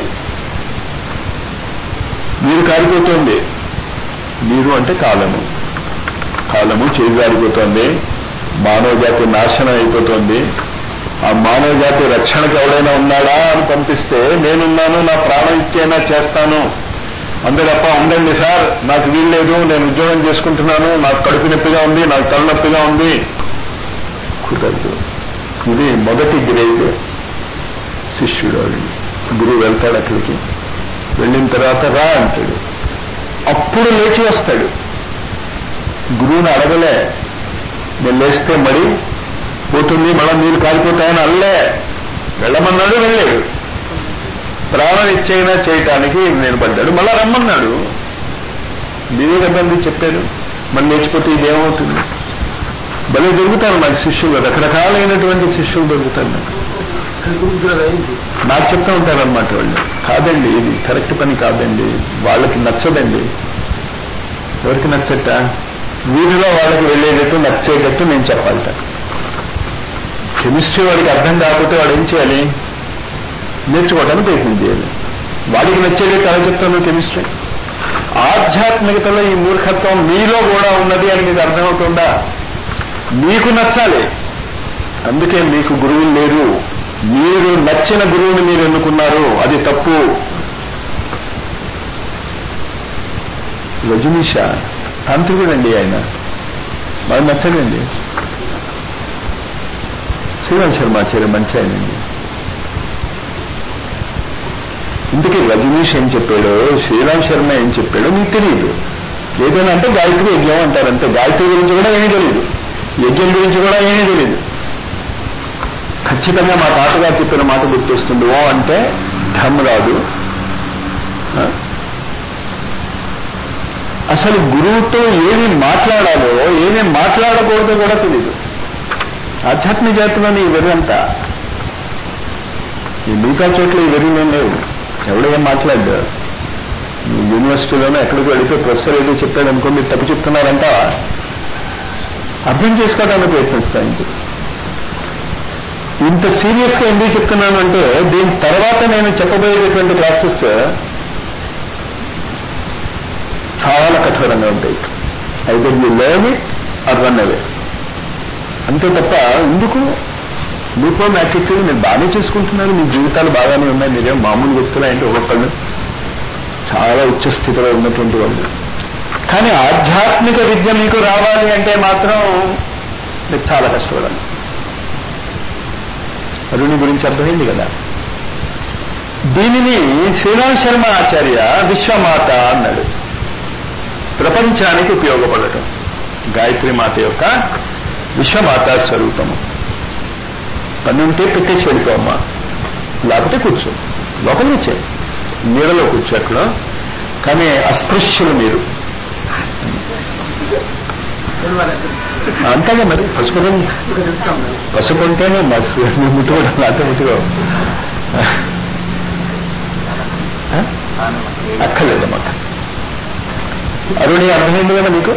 నీరు కారిపోతుంది. నీరు అంటే కాలము. కాలము చేజారిపోతోంది. మానవ జాతి నాశనం అయిపోతోంది. ఆ మానవ జాతి రక్షణకు ఎవడైనా ఉన్నాడా అని పంపిస్తే, నేనున్నాను, నా ప్రాణం ఇచ్చైనా చేస్తాను అంతే తప్ప, ఉండండి సార్ నాకు వీల్లేదు, నేను ఉద్యోగం చేసుకుంటున్నాను, నాకు కడుపు నొప్పిగా ఉంది, నాకు తలనొప్పిగా ఉంది, కుదరదు. ఇది మొదటి గ్రేడ్ శిష్యుడు. గురువు వెళ్తాడు అక్కడికి. వెళ్ళిన తర్వాత రా అంటాడు. అప్పుడు లేచి వస్తాడు. గురువుని అడగలే, నేను లేస్తే మడి పోతుంది, మళ్ళా నీళ్ళు కాలిపోతాయని అల్లే. వెళ్ళమన్నాడు, వెళ్ళాడు. ప్రాణం ఇచ్చైనా చేయటానికి నేను పడ్డాడు. మళ్ళా రమ్మన్నాడు. మీరే కదండి చెప్పారు. మళ్ళీ లేచిపోతే ఇదేమవుతుంది? భలే దొరుకుతారు నాకు శిష్యులు, రకరకాలైనటువంటి శిష్యులు దొరుకుతారు నాకు. నాకు చెప్తూ ఉంటారన్నమాట వాళ్ళు. కాదండి, ఇది కరెక్ట్ పని కాదండి, వాళ్ళకి నచ్చదండి. ఎవరికి నచ్చట? వీధిలో వాళ్ళకి వెళ్ళేటట్టు నచ్చేటట్టు నేను చెప్పాలట. కెమిస్ట్రీ వాడికి అర్థం కాకపోతే వాడు ఏం చేయాలి? నేర్చుకోవడానికి ప్రయత్నం చేయాలి. వాడికి నచ్చేటట్టు అలా చెప్తాను కెమిస్ట్రీ. ఆధ్యాత్మికతలో ఈ మూర్ఖత్వం మీలో కూడా ఉన్నది అని మీకు అర్థమవుతుందా? మీకు నచ్చాలి. అందుకే మీకు గురువులు లేరు. మీరు నచ్చిన గురువుని మీరు ఎన్నుకున్నారు, అది తప్పు. రజనీష తాంత్రికుడండి ఆయన, మరి నచ్చడండి. శ్రీరామ్ శర్మాచార్య మంచి ఆయనండి. ఇందుకే రజనీష్ ఏం చెప్పాడో, శ్రీరామ్ శర్మ ఏం చెప్పాడో మీకు తెలియదు. ఏదైనా అంటే గాయత్రి యజ్ఞం అంటారు అంతే. గాయత్రి గురించి కూడా ఏమీ తెలియదు, యజ్ఞం గురించి కూడా ఏమీ తెలియదు. ఖచ్చితంగా మా తాతగారు చెప్పిన మాట గుర్తొస్తుంది. ఓ అంటే ధమ్ రాదు. అసలు గురువుతో ఏమి మాట్లాడాలో ఏమి మాట్లాడకూడదో కూడా తెలియదు. ఆధ్యాత్మిక జాతిలోని ఈ వెర్రంతా, ఈ మిగతా చోట్ల ఈ వెర్రలు లేవు. ఎవడో ఏం మాట్లాడ్డా? యూనివర్సిటీలోనే ఎక్కడికి వెళితే ప్రొఫెసర్ ఏదో చెప్పాడు అనుకో, మీరు తప్పు చెప్తున్నారంట అర్థం చేసుకోవడానికి ప్రయత్నిస్తా. ఇంక ఇంత సీరియస్ గా ఎందుకు చెప్తున్నాను అంటే, దీని తర్వాత నేను చెప్పబోయేటటువంటి క్లాసెస్ చాలా కఠోరంగా ఉంటాయి. Either you learn it or run away. అంతే తప్ప ఎందుకు లూపోమ్ యాటిట్యూడ్ మీరు బాగానే చేసుకుంటున్నారు, మీ జీవితాలు బాగానే ఉన్నాయి, మీరేం మామూలు వ్యక్తులంటే ఒక్కొక్కళ్ళు చాలా ఉచ్చ స్థితిలో ఉన్నటువంటి వాళ్ళు. కానీ ఆధ్యాత్మిక విద్య మీకు రావాలి అంటే మాత్రం మీరు చాలా కష్టపడాలి. అరుణి గురించి అర్థమైంది కదా. దీనిని శ్రీరామ్ శర్మ ఆచార్య విశ్వమాత అన్నాడు. ప్రపంచానికి ఉపయోగపడటం. గాయత్రి మాత యొక్క విశ్వమాత స్వరూపము. పని ఉంటే పెట్టేసి వెళ్ళిపోమ్మా, లేకపోతే కూర్చో, లోపల వచ్చే నీడలో కూర్చో అక్కడ. కానీ అస్పృశ్యులు మీరు అంతగా మరి. పసుపు పసుపు ఉంటేనే ముట్టుకోవడం, లేకపోతే ముట్టుకో అక్కర్లేదన్నమాట. అరుణి అర్థమైంది కదా మీకు.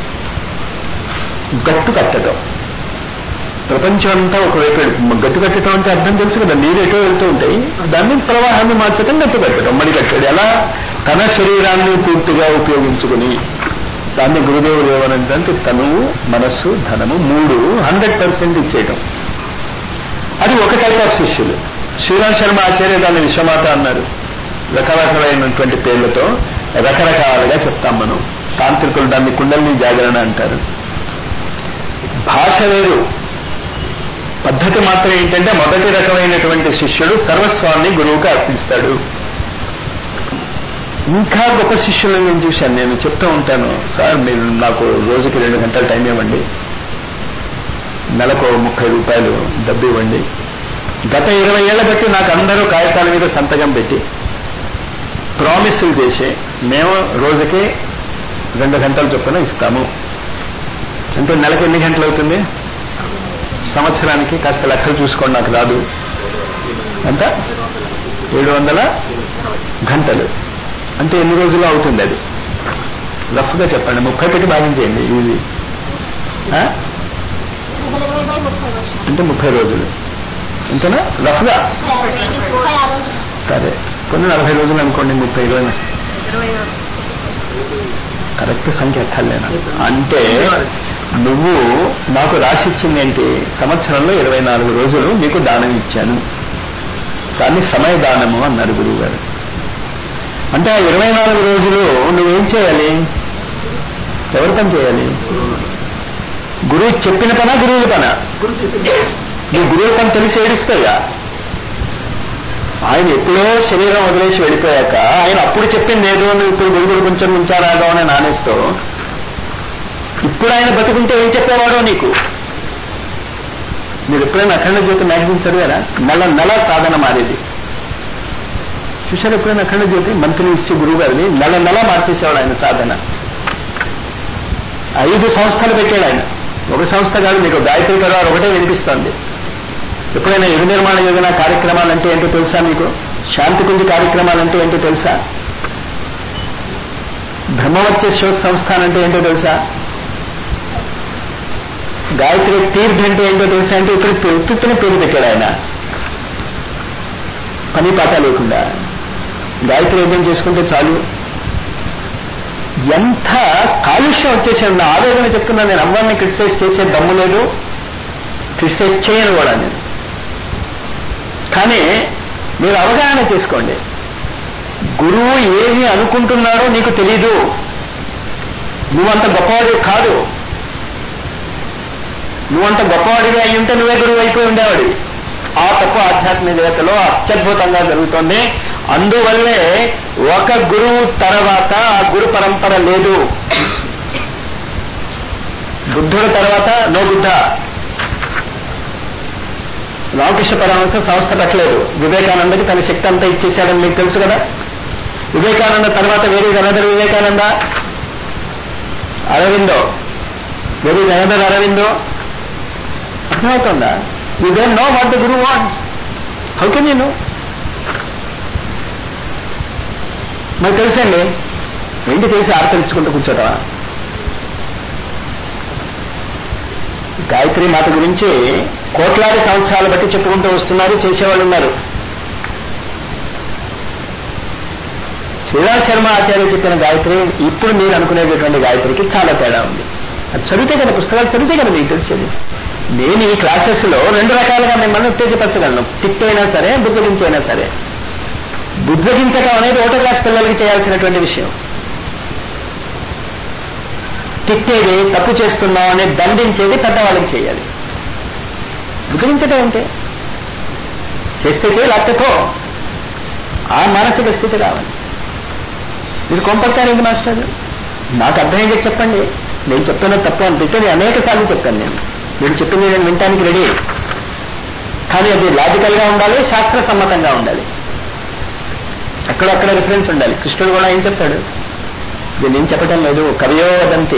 గట్టు కట్టడం, ప్రపంచం అంతా ఒకవైపు గట్టు కట్టడం అంటే అర్థం తెలుసు కదా. నీరు ఎటో వెళ్తూ ఉంటాయి, దాన్ని ప్రవాహాన్ని మార్చడం గట్టు కట్టడం. మడి కట్టాడు ఎలా? తన శరీరాన్ని పూర్తిగా ఉపయోగించుకుని. దాన్ని గురుదేవుడు ఏమనంటే తనువు, మనస్సు, ధనము మూడు హండ్రెడ్ పర్సెంట్ ఇచ్చేయటం. అది ఒక టైప్ ఆఫ్ శిష్యులు. శ్రీరామ్ శర్మ ఆచార్య దాన్ని విశ్వమాత అన్నారు. రకరకాలైనటువంటి పేర్లతో రకరకాలుగా చెప్తాం మనం. తాంత్రికులు దాన్ని కుండలిని జాగరణ అంటారు. భాష వేరు. పద్ధతి మాత్రం ఏంటంటే మొదటి రకమైనటువంటి శిష్యుడు సర్వస్వాన్ని గురువుకు అర్పిస్తాడు. ఇంకా గొప్ప శిష్యులను నేను చూశాను. నేను చెప్తూ ఉంటాను, సార్ మీరు నాకు రోజుకి రెండు గంటల టైం ఇవ్వండి, నెలకు ముప్పై రూపాయలు డబ్బు ఇవ్వండి. గత ఇరవై ఏళ్ల బట్టి నాకు అందరూ కాగితాల మీద సంతకం పెట్టి ప్రామిసులు చేసి మేము రోజుకి రెండు గంటల చొప్పున ఇస్తాము. అంటే నెలకు ఎన్ని గంటలు అవుతుంది? సంవత్సరానికి కాస్త లెక్కలు చూసుకోండి, నాకు రాదు. ఎంత? ఏడు వందల గంటలు అంటే ఎన్ని రోజులు అవుతుంది? అది రఫ్గా చెప్పండి, ముప్పై పెట్టి భావించేయండి. ఇది అంటే ముప్పై రోజులు అంతేనా? రఫ్గా సరే, కొన్ని నలభై రోజులు అనుకోండి, ముప్పై రోజులు కరెక్ట్ సంఖ్య ఎక్కర్లేనా? అంటే నువ్వు నాకు రాసిచ్చింది ఏంటి? సంవత్సరంలో ఇరవై నాలుగు రోజులు నీకు దానం ఇచ్చాను, దాన్ని సమయ దానము అన్నారు గురువు గారు. అంటే ఆ ఇరవై నాలుగు రోజులు నువ్వేం చేయాలి? ఎవరి పని చేయాలి? గురువు చెప్పిన పనా, గురువుల పనా? నువ్వు గురువుల పని తెలిసి ఏడుస్తావుగా. ఆయన ఎప్పుడో శరీరం వదిలేసి వెళ్ళిపోయాక ఆయన అప్పుడు చెప్పింది ఏదో నువ్వు ఇప్పుడు గురుగురు కొంచెం ఉంచారాగో అని నానేస్తూ, ఇప్పుడు ఆయన బతుకుంటే ఏం చెప్పేవాడో నీకు. మీరు ఎప్పుడైనా అఖండ జ్యోతి మ్యాగజైన్ చదివారా? నెల నెల సాధన మారేది చూశారు ఎప్పుడైనా? అఖండ జ్యోతి మంత్రి ఇచ్చి గురువు గారిని నెల నెల మార్చేసేవాడు ఆయన సాధన. ఐదు సంస్థలు పెట్టాడు ఆయన. ఒక సంస్థ కాదు, మీకు గాయత్రి పరివార్ ఒకటే వినిపిస్తోంది. ఎప్పుడైనా యుగ నిర్మాణ యోజన కార్యక్రమాలంటే ఏంటో తెలుసా మీకు? శాంతి కుంజి కార్యక్రమాలంటే ఏంటో తెలుసా? బ్రహ్మవర్చస్వ సంస్థానం అంటే ఏంటో తెలుసా? గాయత్రి తీర్థ అంటే ఏంటో తెలుసా? అంటే ఇప్పుడు ఉత్తున పేరు పెట్టాడు ఆయన, పని పాట లేకుండా. గాయత్రి యజ్ఞం చేసుకుంటే చాలు. ఎంత కాలుష్యం వచ్చేసాడు. నా ఆవేదన చెప్తున్నా. నేను అమ్మవారిని క్రిటిసైజ్ చేసే దమ్ము లేదు, క్రిటిసైజ్ చేయను కూడా నేను. కానీ మీరు అవగాహన చేసుకోండి, గురువు ఏమి అనుకుంటున్నాడో నీకు తెలీదు. నువ్వంత గొప్పవాడివి కాదు. నువ్వంత గొప్పవాడివి అయి ఉంటే నువ్వే గురువు అయిపోయి ఉండేవాడివి. ఆ తప్పు ఆధ్యాత్మికతలో అత్యద్భుతంగా జరుగుతోంది. అందువల్లే ఒక గురువు తర్వాత ఆ గురు పరంపర లేదు. బుద్ధుడు తర్వాత నో బుద్ధ. రామకృష్ణ పరమహంస సంస్థ పెట్టలేదు. వివేకానందకి తన శక్తి అంతా ఇచ్చేశాడని మీకు తెలుసు కదా. వివేకానంద తర్వాత వేరే జనదర్ వివేకానంద, అరవిందో, వేరే జనదర్ అరవిందో. అర్థమవుతుందా? You don't know what the guru wants. How can you know? నాకు తెలుసండి. ఏంటి తెలిసి ఆర్తలించుకుంటూ కూర్చోటవా? గాయత్రి మాత గురించి కోట్లాది సంవత్సరాలు బట్టి చెప్పుకుంటూ వస్తున్నారు, చేసేవాళ్ళు ఉన్నారు. శ్రీరామ్ శర్మ ఆచార్య చెప్పిన గాయత్రి ఇప్పుడు మీరు అనుకునేటటువంటి గాయత్రికి చాలా తేడా ఉంది. అది చదివితే కదా, పుస్తకాలు చదివితే కదా మీకు తెలిసేది. నేను ఈ క్లాసెస్ లో రెండు రకాలుగా మిమ్మల్ని ఉత్తేజపరచగలను. తిట్టైనా సరే, బుజ్జగించైనా సరే. బుజ్జగించడం అనేది ఒకటో క్లాస్ పిల్లలకి చేయాల్సినటువంటి విషయం. తిట్టేది, తప్పు చేస్తున్నాం అని దండించేది పెద్దవాళ్ళకి చేయాలి. బుజ్జగించడం అంటే చేస్తే చేయి, లేకపోతే ఆ మానసిక స్థితి రావాలి. మీరు కొంపడతారేంటి మాస్టర్? నాకు అర్థమయ్యేది చెప్పండి. నేను చెప్తున్నది తప్పు అని తిట్టే నేను అనేక సార్లు చెప్పాను. నేను మీరు చెప్పింది నేను వినటానికి రెడీ. కానీ అది లాజికల్ గా ఉండాలి, శాస్త్ర సమ్మతంగా ఉండాలి. అక్కడక్కడ రిఫరెన్స్ ఉండాలి. కృష్ణుడు కూడా ఏం చెప్తాడు? ఇది నేను చెప్పటం లేదు, కవియో వదంతి.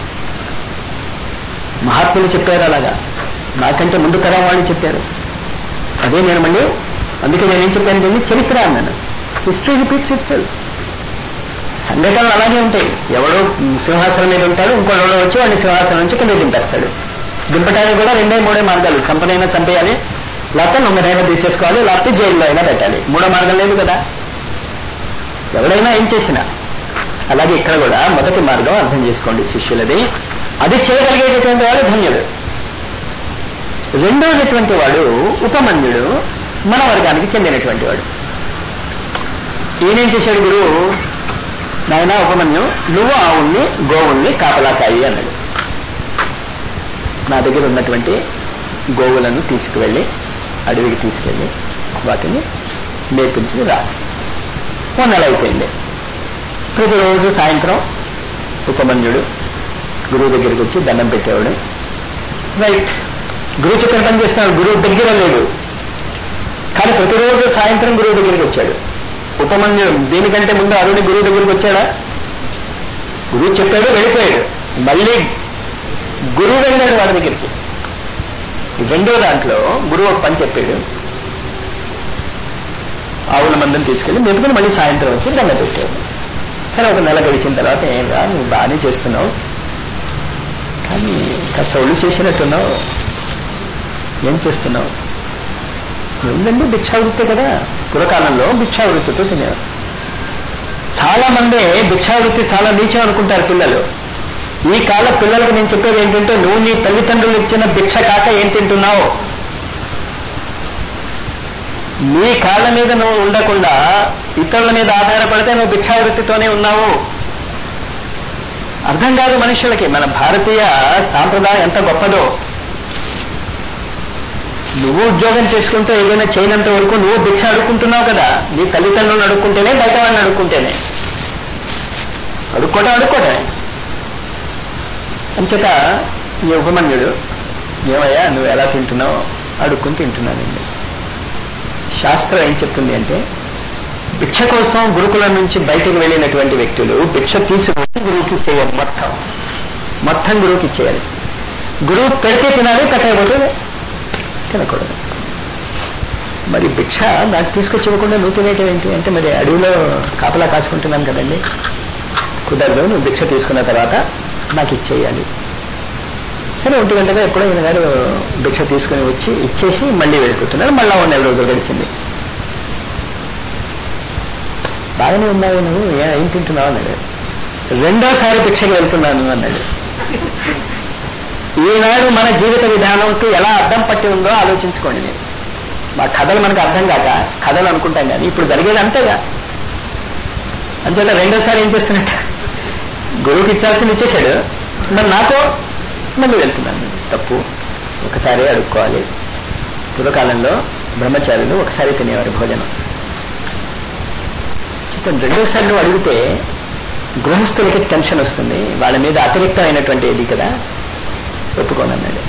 మహాత్ములు చెప్పారు అలాగా, నాకంటే ముందు తరం వాళ్ళు చెప్పారు. అదే నేను మళ్ళీ అందుకే నేనేం చెప్పాను, దీన్ని చరిత్ర అన్నాను. History repeats itself. సంఘటనలు అలాగే ఉంటాయి. ఎవడో సింహాసనం మీద ఉంటాడు, ఇంకోడెవడో వచ్చి వాడిని సింహాసనం నుంచి కింద దింపేస్తాడు. దింపడానికి కూడా రెండే మూడే మార్గాలు. చంపనైనా చంపేయాలి, లేకపోతే నొంగనైనా తీసేసుకోవాలి, లేకపోతే జైల్లో అయినా పెట్టాలి. మూడో మార్గం లేదు కదా ఎవడైనా ఏం చేసినా. అలాగే ఇక్కడ కూడా మొదటి మార్గం అర్థం చేసుకోండి శిష్యులది. అది చేయగలిగేటటువంటి వాడు ధన్యుడు. రెండోటటువంటి వాడు ఉపమన్యుడు, మన వర్గానికి చెందినటువంటి వాడు. ఈయనేం చేశాడు గురువు? నాయన ఉపమన్యు, నువ్వు ఆవుల్ని గోవుల్ని కాపలాకాయి అన్నాడు. నా దగ్గర ఉన్నటువంటి గోవులను తీసుకువెళ్ళి అడవికి తీసుకెళ్ళి వాటిని మేపించి రా. ఓ నెల అయిపోయింది. ప్రతిరోజు సాయంత్రం ఉపమన్యుడు గురువు దగ్గరికి వచ్చి దండం పెట్టేవాడు. రైట్, గురువు చెప్పిన పని చేస్తున్నాడు. గురువు దగ్గర లేడు, కానీ ప్రతిరోజు సాయంత్రం గురువు దగ్గరికి వచ్చాడు. ఉపమన్యుడు దీనికంటే ముందు అరుణి గురువు దగ్గరికి వచ్చాడా? గురువు చెప్పాడు, వెళ్ళిపోయాడు. మళ్ళీ గురువు వెళ్ళాడు వాడి దగ్గరికి. రెండో దాంట్లో గురువు ఒక పని చెప్పాడు. ఆవుల మందని తీసుకెళ్ళి మెతుకుని మళ్ళీ సాయంత్రం వచ్చి దండ పెట్టాడు. సరే, ఒక నెల గడిచిన తర్వాత ఏం రా, నువ్వు బాగానే చేస్తున్నావు, కానీ కాస్త ఒళ్ళు చేసినట్టున్నావు, ఏం చేస్తున్నావు? ఏంటంటే భిక్షావృత్తే కదా. పురకాలంలో భిక్షావృత్తితో తినేవారు. చాలా మంది భిక్షావృత్తి చాలా నీచం అనుకుంటారు పిల్లలు. ఈ కాల పిల్లలకు నేను చెప్పేది ఏంటంటే, నువ్వు నీ తల్లిదండ్రులు ఇచ్చిన భిక్ష కాక ఏం తింటున్నావు? నీ కాళ్ళ మీద నువ్వు ఉండకుండా ఇతరుల మీద ఆధారపడితే నువ్వు భిక్షావృత్తితోనే ఉన్నావు. అర్థం కాదు మనుషులకి మన భారతీయ సాంప్రదాయం ఎంత గొప్పదో. నువ్వు ఉద్యోగం చేసుకుంటూ ఏదైనా చేయనంత వరకు నువ్వు భిక్ష అడుక్కుంటున్నావు కదా. నీ తల్లిదండ్రులను అడుక్కుంటేనే, బయట వాళ్ళని అడుక్కుంటేనే. అడుక్కోవటం అడుక్కోవటమే. అంచేత ఈ ఉపమన్యుడు, ఏమయ్యా నువ్వు ఎలా తింటున్నావు? అడుక్కుని తింటున్నానండి. శాస్త్రం ఏం చెప్తుంది అంటే, భిక్ష కోసం గురుకులం నుంచి బయటకు వెళ్ళినటువంటి వ్యక్తులు భిక్ష తీసుకొచ్చి గురువుకి ఇచ్చేయాలి. మొత్తం మొత్తం గురువుకి ఇచ్చేయాలి. గురువు పెడితే తినాలి, పెట్టకపోతే తినకూడదు. మరి భిక్ష నాకు తీసుకొచ్చి ఇవ్వకుండా నువ్వు తినేయటం ఏంటి అంటే, మరి అడవిలో కాపలా కాసుకుంటున్నాను కదండి, కుదరదు. నువ్వు భిక్ష తీసుకున్న తర్వాత నాకు ఇచ్చేయాలి. సరే, ఒంటి గంటగా ఎప్పుడో ఈయన గారు భిక్ష తీసుకుని వచ్చి ఇచ్చేసి మళ్ళీ వెళ్ళిపోతున్నారు. మళ్ళా ఓ నెల రోజులు గడిచింది. బాగానే ఉన్నావు నువ్వు, ఏం తింటున్నావు అన్నాడు. రెండోసారి భిక్షకి వెళ్తున్నాను అన్నాడు. ఈనాడు మన జీవిత విధానంకి ఎలా అర్థం పట్టి ఉందో ఆలోచించుకోండి. నేను మా కథలు మనకు అర్థం కాక కథలు అనుకుంటాం, కానీ ఇప్పుడు జరిగేది అంతేగా. అంచేత రెండోసారి ఏం చేస్తున్నట్టు, గురువుకి ఇచ్చాల్సింది ఇచ్చేశాడు, మరి నాకు మళ్ళీ వెళ్తున్నాను. తప్పు. ఒకసారి అడుక్కోవాలి. పూర్వకాలంలో బ్రహ్మచారులు ఒకసారి తినేవారు భోజనం. చెప్పండి, రెండోసారి నువ్వు అడిగితే గృహస్థులకి టెన్షన్ వస్తుంది, వాళ్ళ మీద అతిరిక్తమైనటువంటి ఇది కదా, ఒప్పుకోనన్నాడు.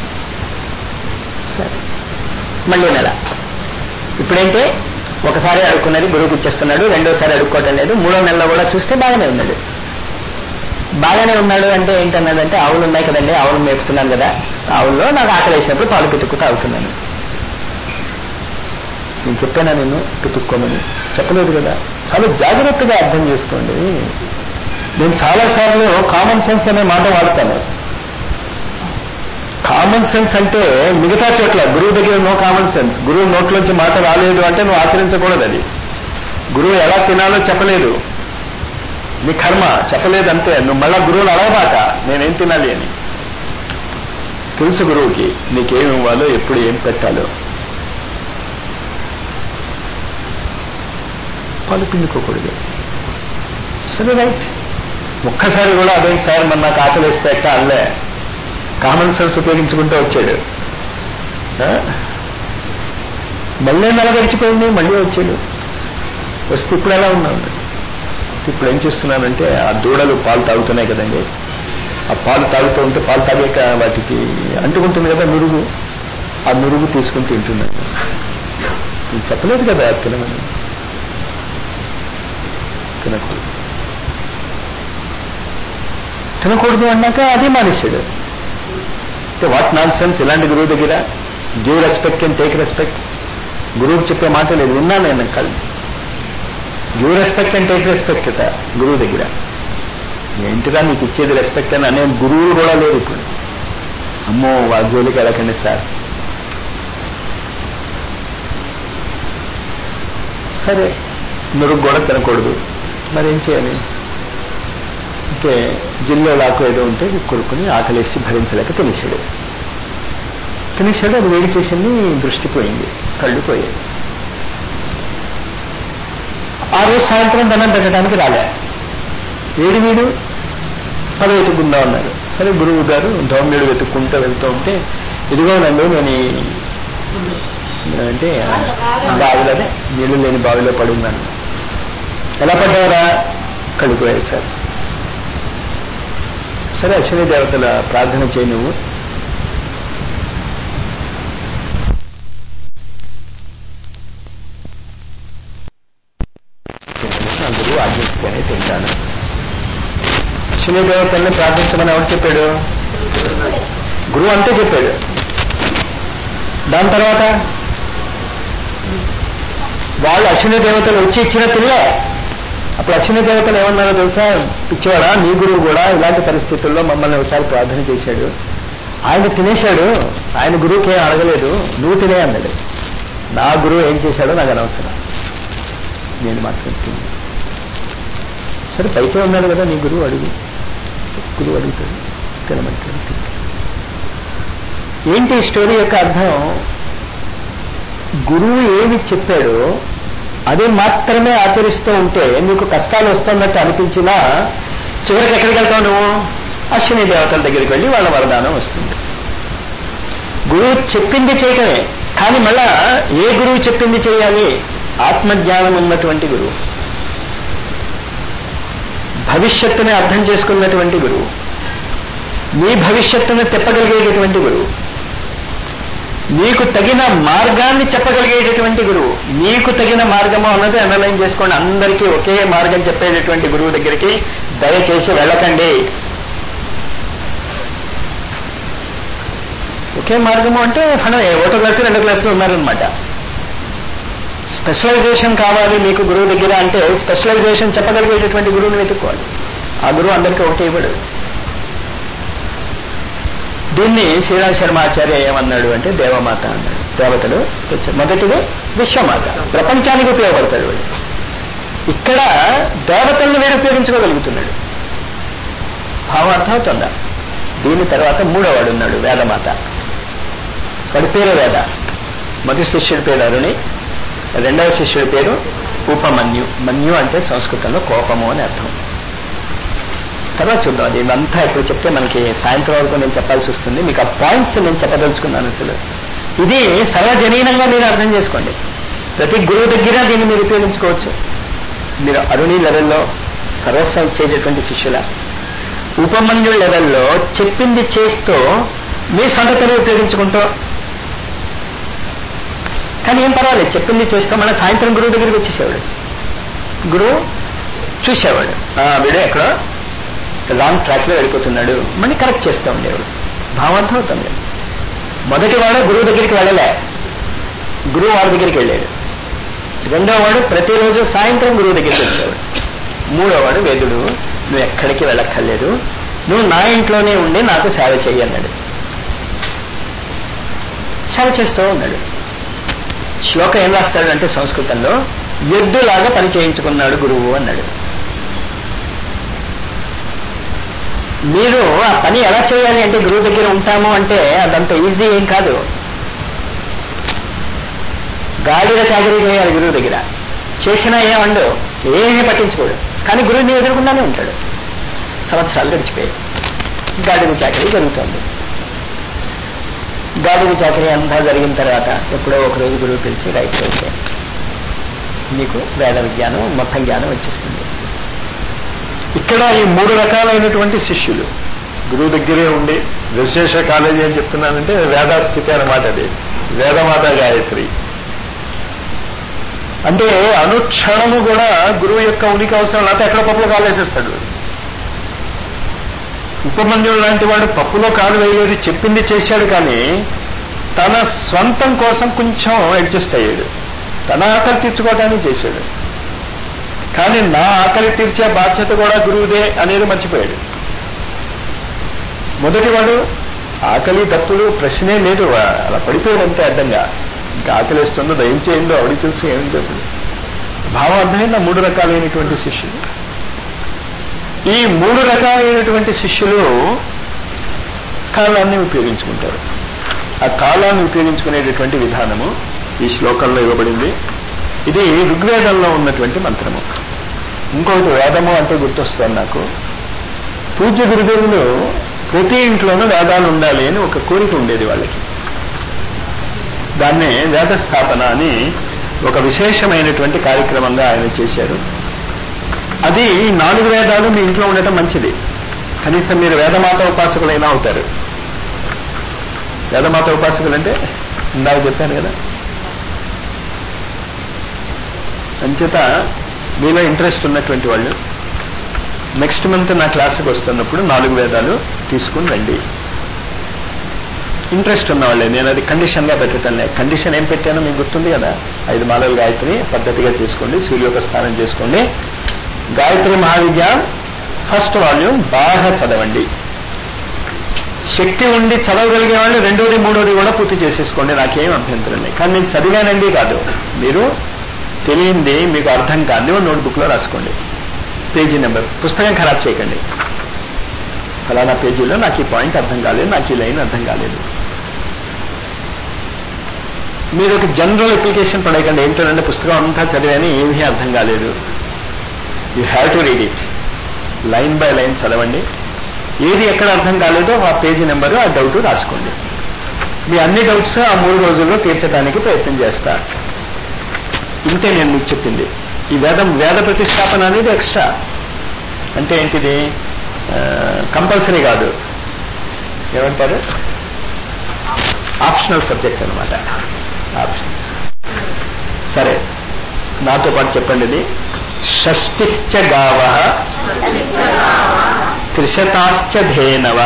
సరే, మళ్ళీ నెల. ఇప్పుడేంటే ఒకసారి అడుక్కున్నది గురువుకి ఇచ్చేస్తున్నాడు, రెండోసారి అడుక్కోవటం లేదు. మూడో నెలలో కూడా చూస్తే బాగానే ఉన్నాడు. బాగానే ఉన్నాడు అంటే ఏంటన్నాడంటే, ఆవులు ఉన్నాయి కదండి, ఆవులు మేపుతున్నాను కదా, ఆవుల్లో నాకు ఆకలి వేసినప్పుడు పాలు పితుక్కు తాగుతున్నాను. నేను చెప్పానా నేను పితుక్కోమని? చెప్పలేదు కదా. చాలా జాగ్రత్తగా అర్థం చేసుకోండి. నేను చాలాసార్లు కామన్ సెన్స్ అనే మాట వాడతాను. కామన్ సెన్స్ అంటే మిగతా చోట్ల, గురువు దగ్గర నో కామన్ సెన్స్. గురువు నోట్లోంచి మాట రాలేదు అంటే నువ్వు ఆచరించకూడదు. అది గురువు ఎలా తినాలో చెప్పలేదు, నీ కర్మ చెప్పలేదు అంతే. నువ్వు మళ్ళా గురువుని అడగబాక నేనేం తినాలి అని. తెలుసు గురువుకి నీకేమి ఇవ్వాలో, ఎప్పుడు ఏం పెట్టాలో. పాలు పిండుకోకూడదు. సరే, రైట్. ఒక్కసారి కూడా అదేంటి సార్ మరి నాకు ఆకలి వేస్తే ఎక్క అల్లే, కామన్ సెన్స్ ఉపయోగించుకుంటూ వచ్చాడు. మళ్ళీ నెల గడిచిపోయింది, మళ్ళీ వచ్చాడు. వస్తే ఇప్పుడు ఎలా ఉన్నాడు? ఇప్పుడు ఏం చేస్తున్నానంటే, ఆ దూడలు పాలు తాగుతున్నాయి కదండి, ఆ పాలు తాగుతూ ఉంటే పాలు తాగాక వాటికి అంటుకుంటుంది కదా నురుగు, ఆ నురుగు తీసుకుని తింటున్నాను. నేను చెప్పలేదు కదా తినమని. తినకూడదు తినకూడదు అన్నాక అది మానేశాడు. వాట్ నాన్ సెన్స్ ఇలాంటి గురువు దగ్గర. Give respect and take respect. గురువుకి చెప్పే మాట లేదు, విన్నాను నేను కళ్ళు. Give respect and take respect అట గురువు దగ్గర. ఏంటిగా నీకు ఇచ్చేది రెస్పెక్ట్ అని అనే గురువులు కూడా లేరు ఇప్పుడు. అమ్మో వాళ్ళ జోలికి వెళ్ళకండి సార్. సరే, నురుగు కూడా తినకూడదు, మరేం చేయాలి అంటే జిల్లో లాకు ఏదో ఉంటే కొడుకుని ఆకలేసి భరించలేక తినేశాడు. తినేశాడు, అది వేడి చేసింది, దృష్టి పోయింది, కళ్ళు పోయాయి. ఆ రోజు సాయంత్రం దండం పెట్టడానికి రాలే. ఏడు వీడు పద వెతుక్కుందా ఉన్నారు. సరే, గురువు గారు దౌమ్యుడు వెతుక్కుంటూ వెళ్తూ ఉంటే ఇదిగోనండి నేను అంటే బావిలోనే నీళ్లు లేని బావిలో పడున్నాను. ఎలా పడ్డారా? కడుకోయారు సార్. సరే అశ్విని దేవతల ప్రార్థన చేయి నువ్వు. అందరూ ఆజ్ఞిస్తేనే తింటాను. అశ్విని దేవతల్ని ప్రార్థించమని ఎవరు చెప్పాడు? గురువు అంతే చెప్పాడు. దాని తర్వాత వాళ్ళు అశ్విని దేవతలు వచ్చి ఇచ్చిన తినలే. అప్పుడు అశ్విని దేవతలు ఏమన్నారో తెలుసా? పిచ్చివాడా, నీ గురువు కూడా ఇలాంటి పరిస్థితుల్లో మమ్మల్ని ఒకసారి ప్రార్థన చేశాడు, ఆయన తినేశాడు, ఆయన గురువుకి ఏం అడగలేదు, నువ్వు తినే అన్నాడు. నా గురువు ఏం చేశాడో నాకు అనవసరం, నేను మాత్రం తిని. సరే పైకే ఉన్నాడు కదా నీ గురువు, అడుగు. గురువు అడుగుతాడు, తినమంటాడు, తిని. ఏంటి స్టోరీ యొక్క అర్థం? గురువు ఏమి చెప్పాడో అది మాత్రమే ఆచరిస్తూ ఉంటే నీకు కష్టాలు వస్తున్నట్టు అనిపించినా చివరికి ఎక్కడికి వెళ్తావు నువ్వు? అశ్విని దేవతల దగ్గరికి వెళ్ళి వాళ్ళ వరదానం వస్తుంది. గురువు చెప్పింది చేయటమే. కానీ మళ్ళా ఏ గురువు చెప్పింది చేయాలి? ఆత్మజ్ఞానం ఉన్నటువంటి గురువు, భవిష్యత్తుని అర్థం చేసుకున్నటువంటి గురువు, నీ భవిష్యత్తును చెప్పగలిగేటటువంటి గురువు, నీకు తగిన మార్గాన్ని చెప్పగలిగేటటువంటి గురువు. నీకు తగిన మార్గము అన్నది అనలైన్ చేసుకోండి. అందరికీ ఒకే మార్గం చెప్పేటటువంటి గురువు దగ్గరికి దయచేసి వెళ్ళకండి. ఒకే మార్గము అంటే మనం ఒకటో క్లాసు రెండో క్లాసులో ఉన్నారనమాట. స్పెషలైజేషన్ కావాలి మీకు గురువు దగ్గర అంటే స్పెషలైజేషన్ చెప్పగలిగేటటువంటి గురువుని వెతుక్కోవాలి. ఆ గురువు అందరికీ ఒకటే ఇవ్వడు. దీన్ని శ్రీరామ శర్మాచార్య ఏమన్నాడు అంటే దేవమాత అన్నాడు. దేవతలు మొదటిది విశ్వమాత, ప్రపంచానికి ఉపయోగపడతాడు వాడు. ఇక్కడ దేవతలను వీడు ఉపయోగించుకోగలుగుతున్నాడు. భావం అర్థమవుతుందా? దీని తర్వాత మూడోవాడు ఉన్నాడు వేదమాత. వాడి పేరు వేద. మొదటి శిష్యుడి పేరు అరుణి, రెండవ శిష్యుడి పేరు ఉపమన్యు. మన్యు అంటే సంస్కృతంలో కోపము అని అర్థం. తర్వాత చూద్దాం. అది ఇవంతా ఇప్పుడు చెప్తే మనకి సాయంత్రం వరకు నేను చెప్పాల్సి వస్తుంది. మీకు ఆ పాయింట్స్ నేను చెప్పదలుచుకున్నాను. అసలు ఇది సర్వజనీనంగా మీరు అర్థం చేసుకోండి. ప్రతి గురువు దగ్గర దీన్ని మీరు ఉపయోగించుకోవచ్చు. మీరు అరుణి లెవెల్లో సర్వస్వం ఇచ్చేటటువంటి శిష్యుల, ఉపమన్యు లెవెల్లో చెప్పింది చేస్తూ మీ సొంతతను ఉపయోగించుకుంటూ. కానీ ఏం పర్వాలేదు, చెప్పింది చేస్తూ మన సాయంత్రం గురువు దగ్గరికి వచ్చేసేవాడు. గురువు చూసేవాడు, వీడు ఎక్కడో లాంగ్ ట్రాక్ లో వెళ్ళిపోతున్నాడు, మళ్ళీ కరెక్ట్ చేస్తూ ఉండేవాడు. భావార్థం అవుతుంది. మొదటి వాడు గురువు దగ్గరికి వెళ్ళలే, గురువు వాడి దగ్గరికి వెళ్ళాడు. రెండో వాడు ప్రతిరోజు సాయంత్రం గురువు దగ్గరికి వచ్చేవాడు. మూడో వాడు వేదుడు, నువ్వు ఎక్కడికి వెళ్ళక్కర్లేదు, నువ్వు నా ఇంట్లోనే ఉండి నాకు సేవ చెయ్యి అన్నాడు. సేవ చేస్తూ ఉన్నాడు. శ్లోకం ఏం రాస్తాడు అంటే సంస్కృతంలో ఎద్దులాగా పని చేయించుకున్నాడు గురువు అన్నాడు. మీరు ఆ పని ఎలా చేయాలి అంటే గురువు దగ్గర ఉంటాము అంటే అదంత ఈజీ ఏం కాదు. గాడిద చాకరీ చేయాలి గురువు దగ్గర, చేసినా ఏమండు, ఏమీ పట్టించుకోడు. కానీ గురువుని ఎదుర్కొండానే ఉంటాడు. సంవత్సరాలు గడిచిపోయాయి, గాడిద చాకరీ జరుగుతుంది. గాడిద చాకరీ అంతా జరిగిన తర్వాత ఎప్పుడో ఒకరోజు గురువు పిలిచి రైట్ అయితే నీకు వేద విజ్ఞానం మొత్తం జ్ఞానం వచ్చేస్తుంది. ఇక్కడ ఈ మూడు రకాలైనటువంటి శిష్యులు గురువు దగ్గరే ఉండి, విశేష కాలేజీ అని చెప్తున్నానంటే వేదాస్థితి అన్నమాట. అది వేదమాత గాయత్రి అంటే అనుక్షణము కూడా గురువు యొక్క ఉనికి అవసరం లేకపోతే ఎక్కడ పప్పులో కాలు వేసేస్తాడు. ఉపమన్యుడు లాంటి వాడు పప్పులో కాలు వేయలేదు, చెప్పింది చేశాడు. కానీ తన స్వంతం కోసం కొంచెం అడ్జస్ట్ అయ్యాడు, తన ఆకలి తీర్చుకోవడానికి చేశాడు. కానీ నా ఆకలి తీర్చే బాధ్యత కూడా గురువుదే అనేది మర్చిపోయాడు. మొదటివాడు ఆకలి తప్పులు ప్రశ్నే లేదు, అలా పడిపోయాడు అంతే అడ్డంగా. ఇంకా ఆకలి వేస్తుందో దయం చేయందో ఆవిడికి తెలుసు ఏమి తప్పుడు. భావం అర్థమైందా? మూడు రకాలైనటువంటి శిష్యులు. ఈ మూడు రకాలైనటువంటి శిష్యులు కాలాన్ని ఉపయోగించుకుంటారు. ఆ కాలాన్ని ఉపయోగించుకునేటటువంటి విధానము ఈ శ్లోకంలో ఇవ్వబడింది. ఇది ఋగ్వేదంలో ఉన్నటువంటి మంత్రము. ఇంకొకటి వేదము అంటే గుర్తొస్తుంది నాకు. పూజ్య గురుదేవులు ప్రతి ఇంట్లోనూ వేదాలు ఉండాలి అని ఒక కోరిక ఉండేది వాళ్ళకి. దాన్నే వేద స్థాపన అని ఒక విశేషమైనటువంటి కార్యక్రమంగా ఆయన చేశారు. అది నాలుగు వేదాలు మీ ఇంట్లో ఉండటం మంచిది. కనీసం మీరు వేదమాత ఉపాసకులైనా అవుతారు. వేదమాత ఉపాసకులు అంటే ఇందాక చెప్పాను కదా. అంచేత మీలో ఇంట్రెస్ట్ ఉన్నటువంటి వాళ్ళు నెక్స్ట్ మంత్ నా క్లాసుకు వస్తున్నప్పుడు నాలుగు వేదాలు తీసుకుని రండి. ఇంట్రెస్ట్ ఉన్నవాళ్ళే. నేను అది కండిషన్గా పెట్టడం లేదు. కండిషన్ ఏం పెట్టానో మీకు గుర్తుంది కదా. ఐదు మాలలు గాయత్రి పద్ధతిగా తీసుకోండి, సూర్యోపస్థానం చేసుకోండి, గాయత్రి మహావిద్య ఫస్ట్ వాల్యూమ్ బాగా చదవండి. శక్తి ఉండి చదవగలిగే వాళ్ళు రెండోది మూడోది కూడా పూర్తి చేసేసుకోండి, నాకేం అభ్యంతరం లేదు. కానీ నేను చదివానండి కాదు, మీరు తెలియంది మీకు అర్థం కాదు నోట్బుక్లో రాసుకోండి. పేజీ నెంబర్, పుస్తకం ఖరాబ్ చేయకండి. ఫలానా పేజీలో నాకు ఈ పాయింట్ అర్థం కాలేదు, నాకు ఈ లైన్ అర్థం కాలేదు. మీరు ఒక జనరల్ అప్లికేషన్ పడేయకండి. ఏంటంటే పుస్తకం అంతా చదివాని ఏమీ అర్థం కాలేదు. You have to read it. Line by line చదవండి. ఏది ఎక్కడ అర్థం కాలేదో ఆ పేజీ నెంబరు, ఆ డౌట్ రాసుకోండి. మీ అన్ని డౌట్స్ ఆ మూడు రోజుల్లో తీర్చడానికి ప్రయత్నం చేస్తా. ఇంతే నేను మీకు చెప్పింది. ఈ వేదం వేద ప్రతిష్టాపన అనేది ఎక్స్ట్రా. అంటే ఏంటిది? కంపల్సరీ కాదు, ఏమంటారు, ఆప్షనల్ సబ్జెక్ట్ అనమాట. ఆప్షన్. సరే, నాతో పాటు చెప్పండి. ఇది షష్టిశ్చ గావ, త్రిశతాశ్చ ధేనవ,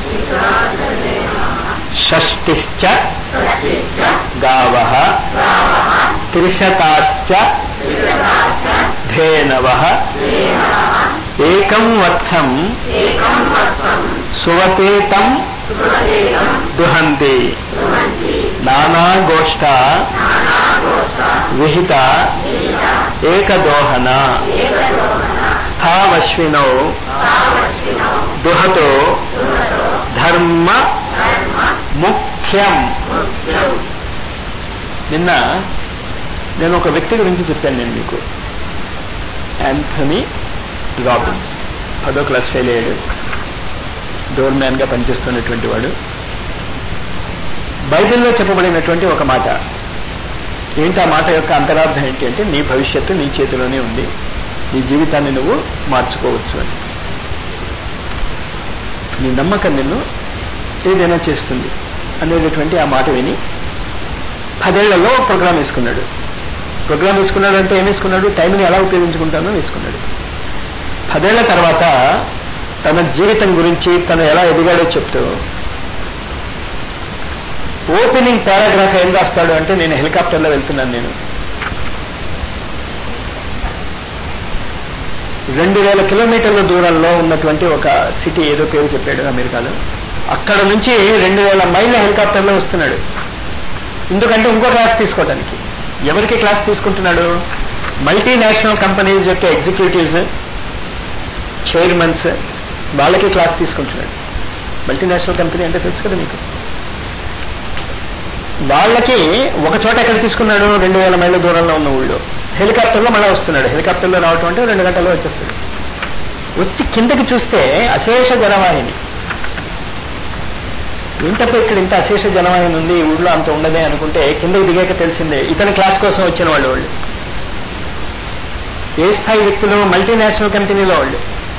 షష్టిశ్చ గావ, త్రిశతాశ్చ ధేనవ, ఏకం వత్సం సువతేతం దుహంతి, నానాగోష్ఠ విహిత ఏకదోహన, స్థావశ్వినౌ దుహతో ధర్మ ముఖ్యం. నిన్న నేను ఒక వ్యక్తి గురించి చెప్పాను నేను మీకు. Anthony Robbins. పదో క్లాస్ ఫెయిల్ అయ్యాడు. డోర్ మ్యాన్ గా పనిచేస్తున్నటువంటి వాడు. బైబిల్లో చెప్పబడినటువంటి ఒక మాట. ఏంటి ఆ మాట యొక్క అంతరార్థం ఏంటి అంటే, నీ భవిష్యత్తు నీ చేతిలోనే ఉంది, నీ జీవితాన్ని నువ్వు మార్చుకోవచ్చు అని. నీ నమ్మకం నిన్ను ఏదైనా చేస్తుంది అనేటటువంటి ఆ మాట విని పదేళ్లలో ప్రోగ్రాం వేసుకున్నాడు. ప్రోగ్రాం వేసుకున్నాడు అంటే ఏం వేసుకున్నాడు? టైంని ఎలా ఉపయోగించుకుంటానో వేసుకున్నాడు. పదేళ్ల తర్వాత తన జీవితం గురించి తను ఎలా ఎదిగాడో చెప్తూ ఓపెనింగ్ పారాగ్రాఫ్ ఏం రాస్తాడు అంటే, నేను హెలికాప్టర్లో వెళ్తున్నాను, నేను రెండు వేల కిలోమీటర్ల దూరంలో ఉన్నటువంటి ఒక సిటీ, ఏదో పేరు చెప్పాడు అమెరికాలో, అక్కడ నుంచి రెండు వేల మైళ్ళ హెలికాప్టర్లో వస్తున్నాడు. ఎందుకంటే ఇంకో క్లాస్ తీసుకోవడానికి. ఎవరికి క్లాస్ తీసుకుంటున్నాడు? మల్టీనేషనల్ కంపెనీస్ యొక్క ఎగ్జిక్యూటివ్స్, చైర్మన్స్, వాళ్ళకి క్లాస్ తీసుకుంటున్నాడు. మల్టీనేషనల్ కంపెనీ అంటే తెలుసు కదా మీకు. వాళ్ళకి ఒక చోట ఎక్కడ తీసుకున్నాడు? రెండు వేల మైళ్ళ దూరంలో ఉన్న ఊళ్ళో హెలికాప్టర్లో మళ్ళీ వస్తున్నాడు. హెలికాప్టర్లో రావటం అంటే రెండు గంటల్లో వచ్చేస్తాడు. వచ్చి కిందకి చూస్తే అశేష జనవాహిని. ఏంటప్పుడు ఇక్కడ ఇంత అశేష జనవాహిని ఉంది, ఈ ఊళ్ళో అంత ఉండదే అనుకుంటే కిందకి దిగాక తెలిసిందే ఇతని క్లాస్ కోసం వచ్చిన వాళ్ళు వాళ్ళు ఏ స్థాయి వ్యక్తులు? మల్టీనేషనల్ కంపెనీలో వాళ్ళు.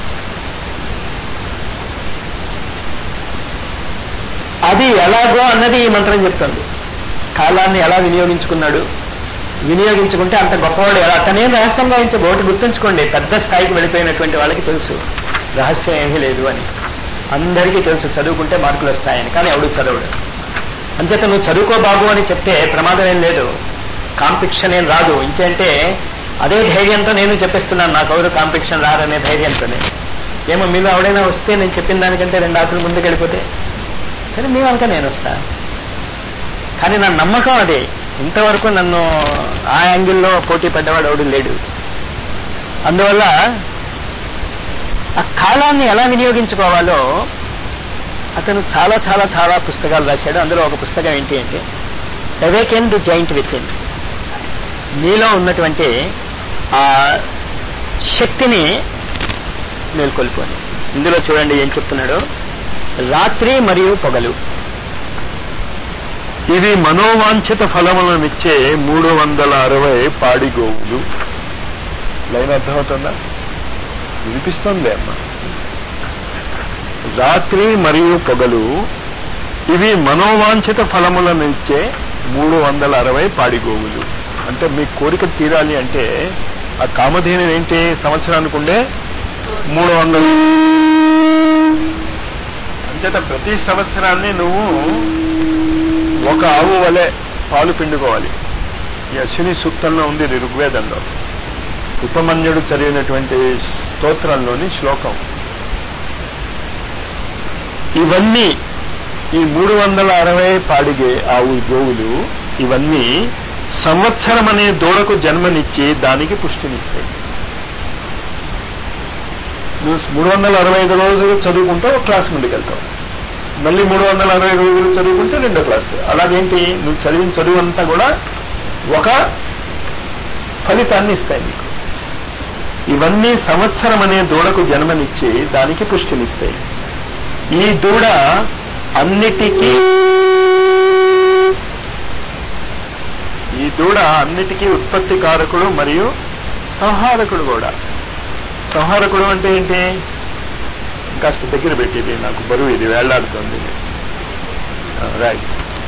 అది ఎలాగో అన్నది ఈ మంత్రం చెప్తుంది. కాలాన్ని ఎలా వినియోగించుకున్నాడు, వినియోగించుకుంటే అంత గొప్పవాడు ఎలా. అతనే రహస్యంగా ఇచ్చే ఒకటి గుర్తుంచుకోండి, పెద్ద స్థాయికి వెళ్ళిపోయినటువంటి వాళ్ళకి తెలుసు రహస్యం ఏమీ లేదు అని. అందరికీ తెలుసు చదువుకుంటే మార్కులు వస్తాయని, కానీ ఎవడు చదవడు. అంచేత నువ్వు చదువుకో బాబు అని చెప్తే ప్రమాదం ఏం లేదు, కాంపిటీషన్ ఏం రాదు. ఇంకేంటే అదే ధైర్యంతో నేను చెప్పిస్తున్నాను, నాకు ఎవరు కాంపిటీషన్ రారనే ధైర్యంతోనే. ఏమో మీలో ఎవడైనా వస్తే నేను చెప్పిన దానికంటే రెండు ఆకులు ముందుకు వెళ్ళిపోతే సరే, మీ వంక నేను వస్తా. కానీ నా నమ్మకం అదే. ఇంతవరకు నన్ను ఆ యాంగిల్లో పోటీ పడ్డవాడు ఎవడు లేడు. అందువల్ల ఆ కాలాన్ని ఎలా వినియోగించుకోవాలో అతను చాలా చాలా చాలా పుస్తకాలు రాశాడు. అందులో ఒక పుస్తకం ఏంటి అంటే awaken the giant within. మీలో ఉన్నటువంటి ఆ శక్తిని మేల్కొల్పోని. ఇందులో చూడండి ఏం చెప్తున్నాడు. రాత్రి మరియు పగలు ఇవి మనోవాంఛిత ఫలములనిచ్చే మూడు వందల అరవై పాడిగోవులు. లైన్ అర్థమవుతుందా? వినిపిస్తుంది అమ్మా. రాత్రి మరియు పగలు ఇవి మనోవాంఛిత ఫలములనిచ్చే మూడు వందల అరవై పాడిగోవులు. అంటే మీ కోరిక తీరాలి అంటే ఆ కామధేను ఏంటి? సంవత్సరానికి ఉండే మూడు వందలు. అంచేత ప్రతి సంవత్సరాన్ని నువ్వు ఒక ఆవు వలె పాలు పిండుకోవాలి. ఈ అశ్విని సూక్తంలో ఉంది, ఋగ్వేదంలో ఉపమన్యుడు చదివినటువంటి స్తోత్రంలోని శ్లోకం. ఇవన్నీ ఈ మూడు వందల అరవై పాడిగే ఆవు గోవులు ఇవన్నీ సంవత్సరం అనే దూడకు జన్మనిచ్చి దానికి పుష్టినిస్తాయి. నువ్వు మూడు వందల అరవై ఐదు రోజులు చదువుకుంటే ఒక క్లాస్ ముందుకు వెళ్తావు, మళ్ళీ మూడు వందల అరవై రోజులు చదువుకుంటే రెండో క్లాస్. అలాగేంటి, నువ్వు చదివిన చదువు అంతా కూడా ఒక ఫలితాన్ని ఇస్తాయి నీకు. ఇవన్నీ సంవత్సరం అనే దూడకు జన్మనిచ్చి దానికి పుష్టినిస్తాయి. ఈ దూడ అన్నిటికీ ఈ దూడ అన్నిటికీ ఉత్పత్తి కారకుడు మరియు సంహారకుడు కూడా. సంహారకుడు అంటే ఏంటి? కాస్త దగ్గర పెట్టేది, నాకు బరువు ఇది వేళ్లాడుతుంది. రైట్.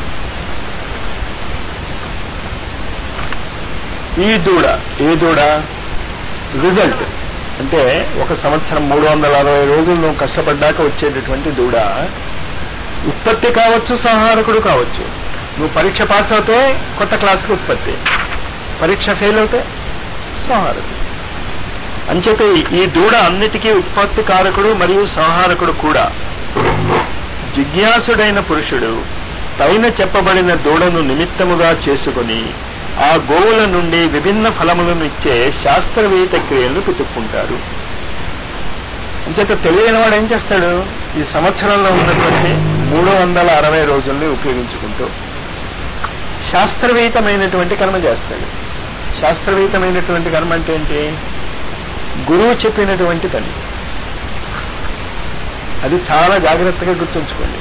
ఈ దూడ, ఏ దూడ? రిజల్ట్ అంటే ఒక సంవత్సరం మూడు వందల అరవై రోజులు నువ్వు కష్టపడ్డాక వచ్చేటటువంటి దూడ ఉత్పత్తి కావచ్చు, సంహారకుడు కావచ్చు. నువ్వు పరీక్ష పాస్ అవుతే కొత్త క్లాసుకు ఉత్పత్తి, పరీక్ష ఫెయిల్ అవుతే సంహారకుడు. అంచేత ఈ దూడ అన్నిటికీ ఉత్పత్తి కారకుడు మరియు సంహారకుడు కూడా. జిజ్ఞాసుడైన పురుషుడు పైన చెప్పబడిన దూడను నిమిత్తముగా చేసుకుని ఆ గోవుల నుండి విభిన్న ఫలములను ఇచ్చే శాస్త్రవేత్త క్రియలను పితుక్కుంటారు. అంచేత తెలియని వాడు ఏం చేస్తాడు? ఈ సంవత్సరంలో ఉన్నటువంటి మూడు వందల అరవై రోజుల్ని ఉపయోగించుకుంటూ శాస్త్రవేత్తమైనటువంటి కర్మ చేస్తాడు. శాస్త్రవేత్తమైనటువంటి కర్మ అంటే ఏంటి? గురువు చెప్పినటువంటి పని. అది చాలా జాగ్రత్తగా గుర్తుంచుకోండి.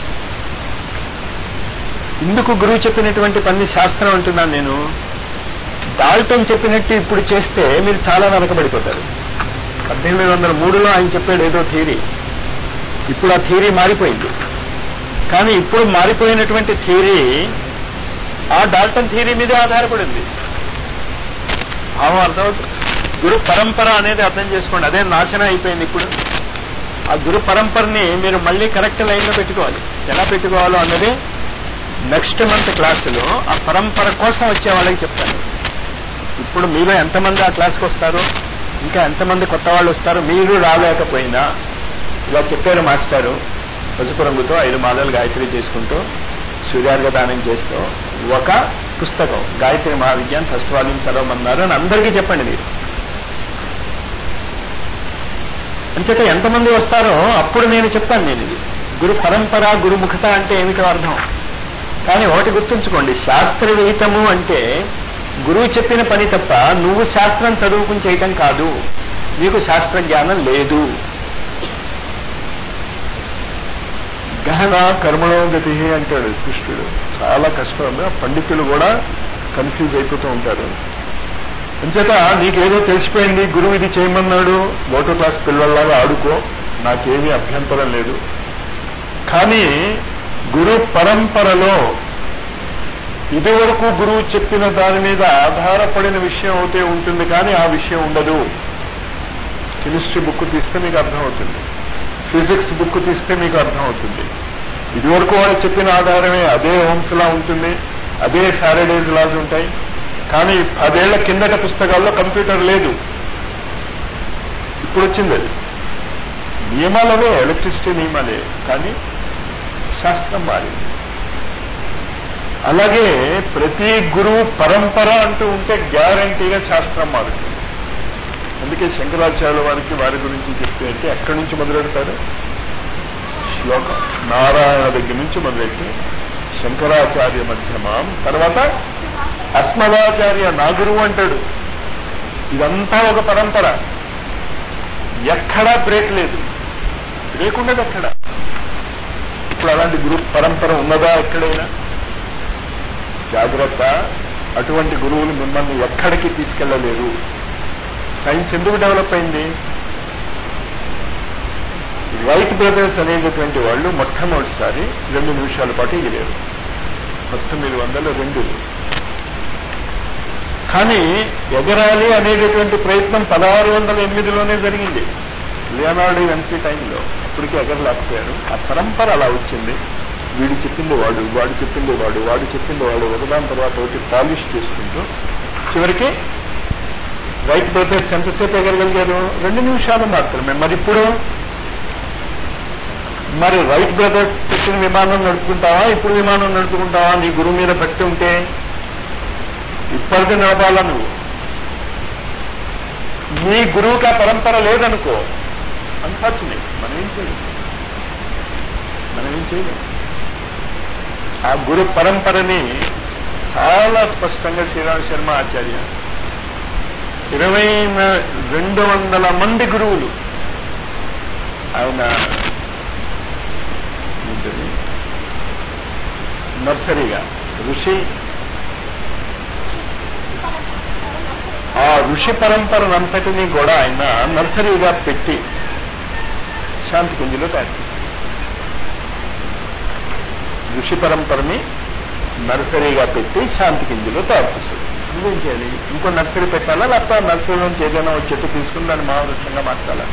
ఇందుకు గురువు చెప్పినటువంటి పని శాస్త్రం అంటున్నాను నేను. డాల్టన్ చెప్పినట్టు ఇప్పుడు చేస్తే మీరు చాలా వెనకబడిపోతారు. పద్దెనిమిది వందల మూడులో ఆయన చెప్పాడు ఏదో థియరీ, ఇప్పుడు ఆ థియరీ మారిపోయింది. కానీ ఇప్పుడు మారిపోయినటువంటి థియరీ ఆ డాల్టన్ థియరీ మీదే ఆధారపడింది. భావం అర్థమవుతుంది. గురు పరంపర అనేది అర్థం చేసుకోండి. అదే నాశనం అయిపోయింది. ఇప్పుడు ఆ గురు పరంపరని మీరు మళ్ళీ కరెక్ట్ లైన్లో పెట్టుకోవాలి. ఎలా పెట్టుకోవాలో అన్నది నెక్స్ట్ మంత్ క్లాసులో ఆ పరంపర కోసం వచ్చే వాళ్ళకి చెప్తాను. ఇప్పుడు మీలో ఎంతమంది ఆ క్లాస్కి వస్తారో, ఇంకా ఎంతమంది కొత్త వాళ్ళు వస్తారో, మీరు రాలేకపోయినా ఇలా చెప్పారు మాస్టారు, పసుపు రంగుతో ఐదు మాలలు గాయత్రి చేసుకుంటూ సూర్యార్ఘ దానం చేస్తూ ఒక పుస్తకం గాయత్రి మహావిజ్ఞాన్ ఫస్ట్ వాల్యూమ్ చదవమన్నారు అని అందరికీ చెప్పండి మీరు. అంచేత ఎంతమంది వస్తారో అప్పుడు నేను చెప్తాను. నేను ఇది గురు పరంపర, గురుముఖత అంటే ఏమిటో అర్థం. కానీ ఒకటి గుర్తుంచుకోండి, శాస్త్రవిహితము అంటే గురువు చెప్పిన పని తప్ప నువ్వు శాస్త్రం చదువుకుని చేయటం కాదు. నీకు శాస్త్ర జ్ఞానం లేదు. గహన కర్మణో గతి అంటాడు కృష్ణుడు. చాలా కష్టం. పండితులు కూడా కన్ఫ్యూజ్ అయిపోతూ ఉంటారు. అంచేత నీకేదో తెలిసిపోయింది, గురువు ఇది చేయమన్నాడు, మోటో క్లాస్ పిల్లల్లాగా ఆడుకో, నాకేమీ అభ్యంతరం లేదు. కానీ గురు పరంపరలో ఇదివరకు గురువు చెప్పిన దాని మీద ఆధారపడిన విషయం అయితే ఉంటుంది, కానీ ఆ విషయం ఉండదు. కెమిస్ట్రీ బుక్ తీస్తే మీకు అర్థమవుతుంది, ఫిజిక్స్ బుక్ తీస్తే మీకు అర్థమవుతుంది. ఇదివరకు వాళ్ళు చెప్పిన ఆధారమే అదే ఓమ్స్ లా ఉంటుంది, అదే ఫారడేస్ లాస్ ఉంటాయి. కానీ పదేళ్ల కిందట పుస్తకాల్లో కంప్యూటర్ లేదు, ఇప్పుడు వచ్చింది. అది నియమాలవే, ఎలక్ట్రిసిటీ నియమాలే, కానీ శాస్త్రం మారింది. అలాగే ప్రతి గురువు పరంపర అంటూ ఉంటే గ్యారంటీగా శాస్త్రం మారుతుంది. అందుకే శంకరాచార్యుల వారికి వారి గురించి చెప్తే అంటే ఎక్కడి నుంచి మొదలెడతారు? శ్లోకం నారాయణ దగ్గర నుంచి మొదలెట్టి శంకరాచార్య మధ్యమాం, తర్వాత అస్మదాచార్య నా గురువు అంటాడు. ఇదంతా ఒక పరంపర, ఎక్కడా బ్రేక్ లేదు. బ్రేక్ ఉండదు ఎక్కడ. ఇప్పుడు అలాంటి గురు పరంపర ఉన్నదా ఎక్కడైనా? జాగ్రత్త. అటువంటి గురువులు మిమ్మల్ని ఎక్కడికి తీసుకెళ్లలేరు. సైన్స్ ఎందుకు డెవలప్ అయింది? రైట్ బ్రదర్స్ అనేటటువంటి వాళ్ళు మొట్టమొదటిసారి రెండు నిమిషాల పాటు ఎగిరారు. పంతొమ్మిది వందల రెండు. కానీ ఎగరాలి అనేటటువంటి ప్రయత్నం పదహారు వందల ఎనిమిదిలోనే జరిగింది, లియోనార్డో వెన్సీ టైంలో. అప్పటికే ఎగరలేకపోయారు. ఆ పరంపర అలా వచ్చింది. వీడు చెప్పింది వాడు, వాడు చెప్పింది వాడు, వాడు చెప్పింది వాడు, ఒకదాని తర్వాత ఒకటి పాలిష్ చేసుకుంటూ చివరికి రైట్ బ్రదర్స్ ఎంతసేపు ఎగరగలిగారు? రెండు నిమిషాలు మాత్రమే. మరి ఇప్పుడు మరి రైట్ బ్రదర్స్ చెప్పిన విమానం నడుపుకుంటావా, ఇప్పుడు విమానం నడుపుకుంటావా? నీ గురువు మీద భక్తి ఉంటే ఇప్పటికీ నడపాలా నువ్వు. నీ గురువుకి ఆ పరంపర లేదనుకో, అన్ఫార్చునేట్. మనం ఏం చేయలేం, మనం ఏం చేయలేం. ఆ గురు పరంపరని చాలా స్పష్టంగా శ్రీరామ్ శర్మ ఆచార్య ఇరవై రెండు వందల మంది గురువులు ఆయన నర్సరీగా ఋషి ఆ ఋషి పరంపరనంతటినీ కూడా ఆయన నర్సరీగా పెట్టి శాంతి కుంజలో తయారు చేశారు. ఋషి పరంపరని నర్సరీగా పెట్టి శాంతి కింజలో తయారు చేశారు. నువ్వేం చేయాలి? ఇంకో నర్సరీ పెట్టాలా, లేకపోతే నర్సరీ నుంచి ఏదైనా ఒక చెట్టు తీసుకుని దాన్ని మహావృక్షంగా మార్చాలా?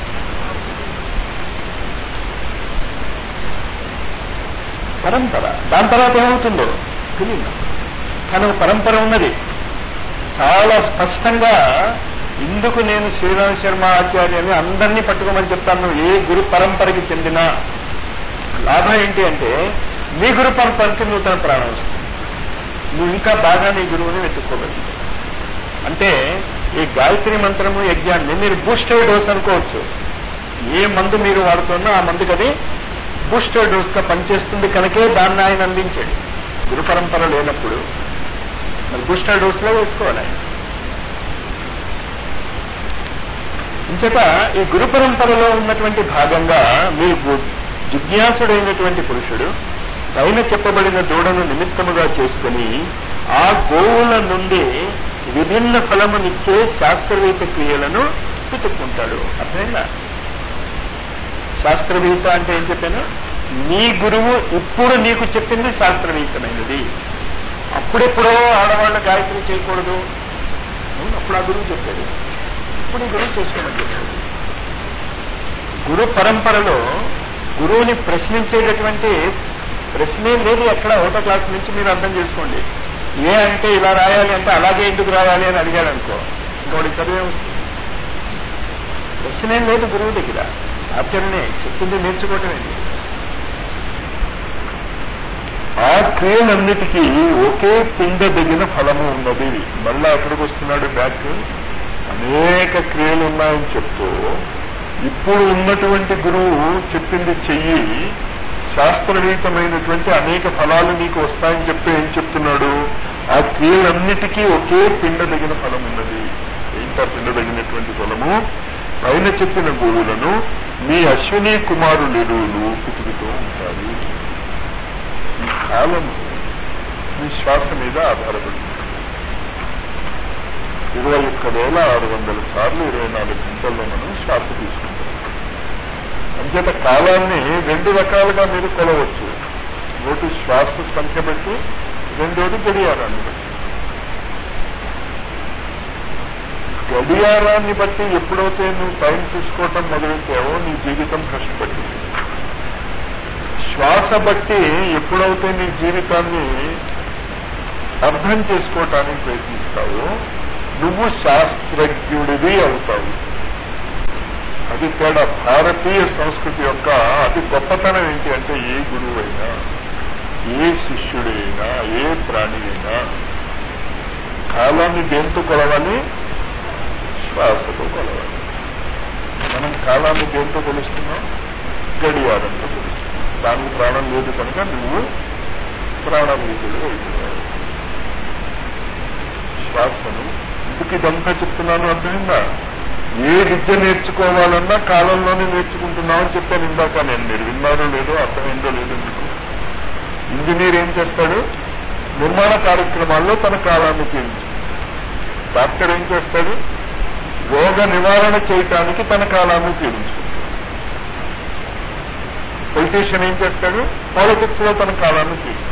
పరంపర. దాని తర్వాత ఏమవుతుందో తెలియదు. కానీ ఒక పరంపర ఉన్నది. చాలా స్పష్టంగా ఇందుకు నేను శ్రీరామ్ శర్మ ఆచార్యని అందరినీ పట్టుకోమని చెప్తాను. ఏ గురు పరంపరకి చెందిన లాభం ఏంటి అంటే నీ గురు పరంపరకి నూతన ప్రాణం వస్తుంది. నువ్వు ఇంకా బాగా నీ గురువుని వెతుక్కోగలుగుతావు. అంటే ఈ గాయత్రి మంత్రము యజ్ఞాన్ని మీరు బూస్టర్ డోస్ అనుకోవచ్చు. ఏ మందు మీరు వాడుతున్నా ఆ మందుకు అది బూస్టర్ డోస్ గా పనిచేస్తుంది కనుకే దాన్ని ఆయన అందించాడు. గురు పరంపర లేనప్పుడు మరి బూస్టర్ డోస్ లో వేసుకోవాలి ఆయన. ఇంచేత ఈ గురు పరంపరలో ఉన్నటువంటి భాగంగా మీరు జిజ్ఞాసుడైనటువంటి పురుషుడు పైన చెప్పబడిన దూడను నిమిత్తముగా చేసుకుని ఆ గోవుల నుండి విభిన్న ఫలమునిచ్చే శాస్త్రవేత్త క్రియలను వెతుక్కుంటాడు. అర్థమైందా? శాస్త్రవేత్త అంటే ఏం చెప్పాను? నీ గురువు ఇప్పుడు నీకు చెప్పింది శాస్త్రవేత్తమైనది. అప్పుడెప్పుడో ఆడవాళ్ళ గాయత్రి చేయకూడదు, అప్పుడు ఆ గురువు చెప్పాడు. ఇప్పుడు ఈ గురువు చేసుకోమని చెప్పాడు. గురు పరంపరలో గురువుని ప్రశ్నించేటటువంటి ప్రశ్నే లేదు ఎక్కడ. ఒకటో క్లాస్ నుంచి మీరు అర్థం చేసుకోండి. ఏ అంటే ఇలా రాయాలి అంటే అలాగే ఎందుకు రాయాలి అని అడిగాడు అనుకో, ఇంకోటి చదివే వస్తుంది. ప్రశ్నేం లేదు గురువు దగ్గర. ఆచరణే చెప్తుంది, నేర్చుకోవటమేంటి. ఆ క్రియలన్నిటికీ ఒకే పిండదగిన ఫలము ఉన్నది. మళ్ళా అక్కడికి వస్తున్నాడు బ్యాక్. అనేక క్రియలు ఉన్నాయని చెప్తూ ఇప్పుడు ఉన్నటువంటి గురువు చెప్పింది చెయ్యి, శాస్త్రవేత్తమైనటువంటి అనేక ఫలాలు నీకు వస్తాయని చెప్తే ఏం చెప్తున్నాడు? ఆ క్రియలన్నిటికీ ఒకే పిండదగిన ఫలం ఉన్నది. ఏంటా పిండదగినటువంటి ఫలము? పైన చెప్పిన గోవులను మీ అశ్విని కుమారులు పుట్టుకుతూ ఉంటారు. ఈ కాలము మీ శ్వాస మీద ఆధారపడింది. ఇరవై ఒక్క వేల ఆరు వందల సార్లు ఇరవై నాలుగు గంటల్లో మనం శ్వాస తీసుకుంటాం. అంచేత కాలాన్ని రెండు రకాలుగా మీరు కొలవచ్చు. ఒకటి శ్వాస సంఖ్య బట్టి, రెండోది గడియారాన్ని బట్టి. గడియారాన్ని బట్టి ఎప్పుడైతే నువ్వు టైం చూసుకోవటం మొదలెట్టావో నీ జీవితం కష్టపడింది. శ్వాస బట్టి ఎప్పుడైతే నీ జీవితాన్ని అర్థం చేసుకోవటానికి ప్రయత్నిస్తావో నువ్వు శాస్త్రజ్ఞుడివి అవుతావు. అది తేడా. భారతీయ సంస్కృతి యొక్క అతి గొప్పతనం ఏంటి అంటే ఏ గురువు అయినా, ఏ శిష్యుడైనా, ఏ ప్రాణి అయినా కాలాన్ని దేంతో కొలవాలి? శ్వాసతో కొలవాలి. మనం కాలాన్ని దేంతో కొలుస్తున్నాం? గడియారంతో కొలుస్తున్నాం. దానికి ప్రాణం లేదు కనుక నువ్వు ప్రాణభూతుడు అవుతున్నావు. శ్వాసను ఎందుకు ఇదంతా చెప్తున్నాను అర్థమైందా? ఏ విద్య నేర్చుకోవాలన్నా కాలంలోనే నేర్చుకుంటున్నామని చెప్పాను ఇందాక నేను. మీరు విన్నారో లేదో, అర్థమైందో లేదో మీకు. ఇంజనీర్ ఏం చేస్తాడు? నిర్మాణ కార్యక్రమాల్లో తన కాలాన్ని ఉపయోగించు. డాక్టర్ ఏం చేస్తాడు? రోగ నివారణ చేయటానికి తన కాలాన్ని ఉపయోగించుకుంటాడు. పొలిటీషియన్ ఏం చేస్తాడు? పాలిటిక్స్ లో తన కాలాన్ని ఉపయోగించుకుంటాడు.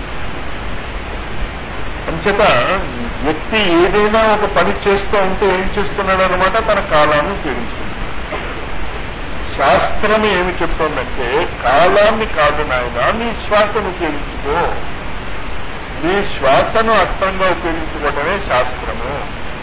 అంచేత వ్యక్తి ఏదైనా ఒక పని చేస్తూ ఉంటే ఏం చేస్తున్నాడు అనమాట? తన కాలాన్ని ఉపయోగించుకుంటాడు. శాస్త్రం ఏమి చెప్తోందంటే కాలాన్ని కాదు నాయన, నీ శ్వాసను ఉపయోగించుకో. నీ శ్వాసను అస్త్రంగా ఉపయోగించుకోవటమే శాస్త్రము.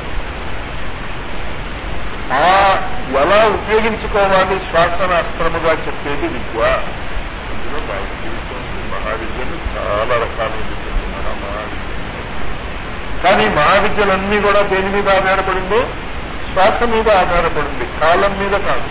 ఆ ఎలా ఉపయోగించుకోవాలి శ్వాసను అస్త్రముగా చెప్పేది విద్య. అందులో గాయత్రి మహావిద్యలు చాలా రకాలైన విద్యలు, మహామహావిద్యలు. కానీ మహావిద్యలన్నీ కూడా దేని మీద ఆధారపడింది? శ్వాస మీద ఆధారపడింది, కాలం మీద కాదు.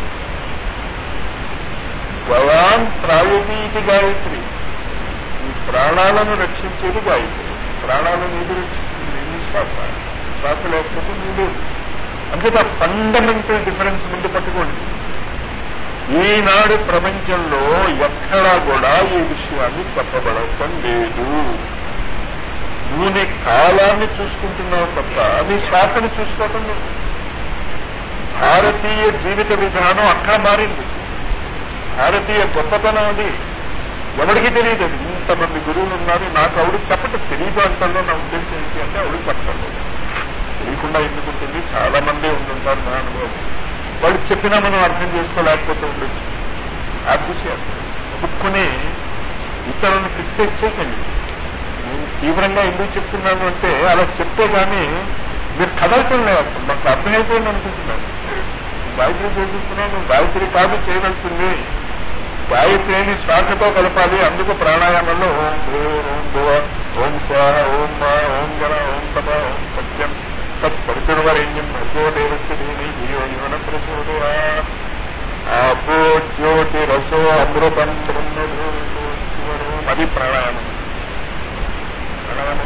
గవాన్ ప్రాయతీతి గాయత్రి. ఈ ప్రాణాలను రక్షించేది గాయత్రి. ప్రాణాలను ఏది రక్షిస్తుంది? ఈ శ్వాస. శ్వాస లేకపోతే నీరు. అంతేత ఫండమెంటల్ డిఫరెన్స్ ముందు పట్టుకోండి. ఈనాడు ప్రపంచంలో ఎక్కడా కూడా ఈ విషయాన్ని చెప్పబడటం లేదు. నువ్వు నీ కాలాన్ని చూసుకుంటున్నావు తప్ప నీ శ్వాసను చూసుకోవటం లేదు. భారతీయ జీవిత విధానం అక్కడ మారింది. భారతీయ గొప్పతనం అది ఎవరికి తెలియదు. అది ఇంతమంది గురువులు ఉన్నారు. నాకు ఆవిడ చెప్పటం తెలియదు అంటాలో నా ఉద్దేశం ఏంటి అంటే ఆవిడ చెప్పటం లేదు. తెలియకుండా ఎందుకుంటుంది? చాలా మంది ఉంటుంటారు మహానుభావులు. వాళ్ళు చెప్పినా మనం అర్థం చేసుకోలేకపోతే ఉండొచ్చు. ఆ విషయం ఒప్పుకొని ఇతరులను క్రిటిసైజ్ చేయకండి. నేను తీవ్రంగా ఎందుకు చెప్తున్నాను అంటే అలా చెప్తే కానీ మీరు కదలటం లేదు. మాకు అర్థమైపోయింది అనుకుంటున్నాను. గాయత్రి చేస్తున్నాను, నువ్వు గాయత్రి కాదు చేయవలసింది. గాయత్రిని శ్వాసతో కలపాలి. అందుకు ప్రాణాయామంలో ఓం భూ ఓం భువ ఓం స్వాహ ఓం మా ఓం గణ ఓం తప ఓం సత్యం తత్పరిచుడవరేణ్యం భర్గో దేవస్య ధీమహి ధియో యో నః ప్రచోదయాత్ ఆపో జ్యోతి రసో అమృతం బ్రహ్మభూతో అది ప్రాణాయామం. ప్రాణాయామం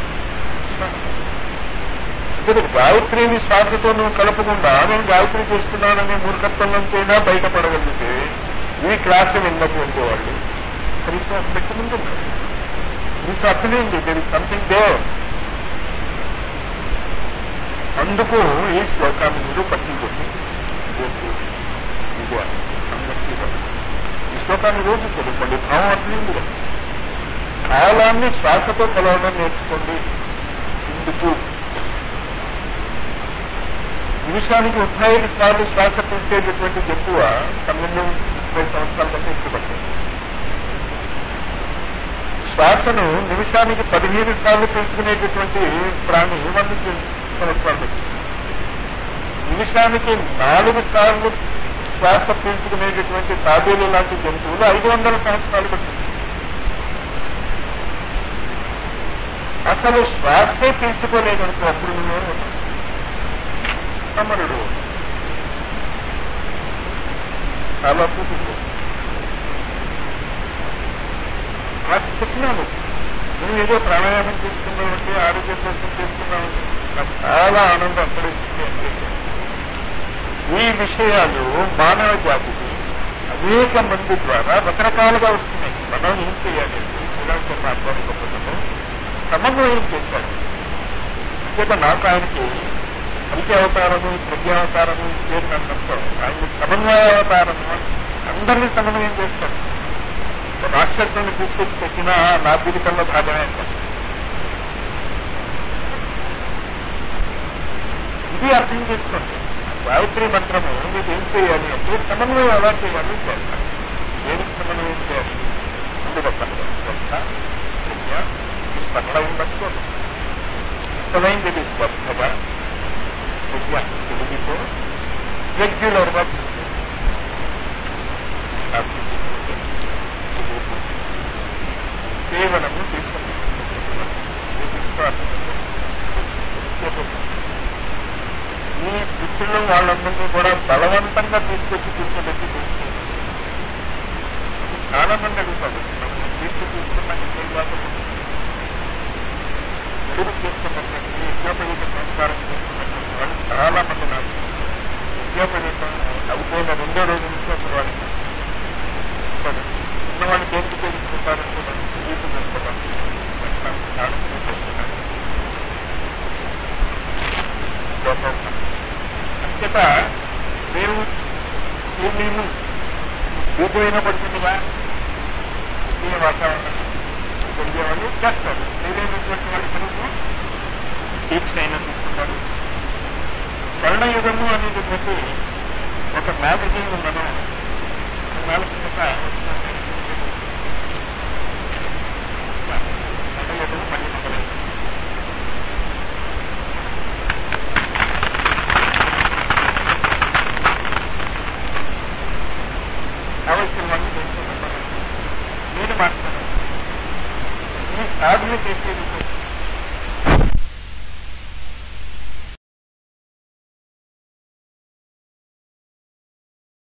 అంటే గాయత్రిని శ్వాసతో నువ్వు కలపకుండా నేను గాయత్రి చేస్తున్నాననే మూర్ఖత్వంలోనైనా బయటపడగలిగితే ఈ క్లాసు విన్నటువంటి వాళ్ళు కనీసం పెట్టి ముందున్నారు. మీకు అర్థమైంది దెర్ ఇస్ సంథింగ్ దేర్. అందుకు ఈ శ్లోకాన్ని మీరు పట్టించుకోండి. ఇదే అందరికీ ఈ శ్లోకాన్ని రోజు చదువుకోండి. భావం అర్థమైంది కదా. కాలాన్ని శ్వాసతో కలవడం నేర్చుకోండి. ఇందుకు నిమిషానికి ముప్పై ఐదు సార్లు శ్వాస పీల్చేటటువంటి జంతువ పన్నెండు ముప్పై సంవత్సరాల కంటే ఇష్టపడుతుంది. శ్వాసను నిమిషానికి పదిహేను సార్లు పీల్చుకునేటటువంటి ప్రాణి వంద సంవత్సరాలు పడుతుంది. నిమిషానికి నాలుగు సార్లు శ్వాస పీల్చుకునేటటువంటి తాబేలు లాంటి జంతువులు ఐదు వందల సంవత్సరాలు పడుతుంది. అసలు శ్వాసే పీల్చుకోలేదనుకో అప్పుడు నువ్వు సమరుడు. చాలా పూర్తి ఆ టెక్నాలజీ. నువ్వు ఏదో ప్రాణాయామం చేస్తున్నావంటే ఆరోగ్యం కోసం చేస్తున్నావంటే నాకు చాలా ఆనందం అక్కడిస్తుంది. అంటే ఈ విషయాలు మానవ జాతికి అనేక మంది ద్వారా రకరకాలుగా వస్తున్నాయి. మనం ఏం చేయాలి అంటే శ్రీరామచంద్ర ఆధ్వర్య గొప్పతనం సమన్వయం చేశాడు. అంతేత నాకు ఆయనకి కలికి అవతారము, ప్రజ్ఞావతారము చేసిన నష్టం. ఆయన సమన్వయావతారము అందరినీ సమన్వయం చేస్తాడు. రాక్షసుని తీసుకొచ్చి పెట్టినా నా జీవితంలో భాగమే అంటారు. ఇది అర్థం చేసుకోండి. గాయత్రి మంత్రము మీకు ఏం చేయాలి అంటే సమన్వయం ఎలా చేయాలి చేస్తాను. దేనికి సమన్వయం చేయాలి? ముందు చెప్పండి. స్వస్థ ప్రజ్ఞ సరళైన పట్టుకోండి. ఇష్టమైంది స్వస్థగా ప్రజ్ఞ తెలుగుతో రెగ్యులర్గా కేవలము తీసుకుంటాం. ఈ స్థితిలో వాళ్ళందరినీ కూడా బలవంతంగా తీసుకొచ్చి కూర్చోబెట్టి చూస్తుంది. చాలా మంది అడుగుతారు మనం తీర్చి తీసుకున్నాక తెలుగు చేసుకున్నటువంటి విద్యాపరిత సంస్కారం చేసుకున్నటువంటి వాళ్ళు చాలా మంది నాకు విద్యాపరితం అయిపోయిన రెండో రోజు నుంచి అసలు వాళ్ళకి ఉన్నవాళ్ళు దేనికి తెలుసుకుంటారంటే మనం జీవితం చేసుకోవడానికి చేస్తున్నాడు అంచేత మీరు నేను భూపోయిన పడుతుందిగా ఈ వాతావరణం జరిగేవాళ్ళు చేస్తారు. తెలియనటువంటి వాళ్ళు కనుక దీక్షైనా తీసుకుంటారు. స్వర్ణయుగము అనేటటువంటి ఒక మ్యాగజైన్ మనం నాలుగు స్వర్ణయుగము మళ్ళీ మొదలైంది. కావలసిన వాళ్ళు తెలుసుకుంటారు. నేను మాట్లాడాను ఈ సాధన చేసేది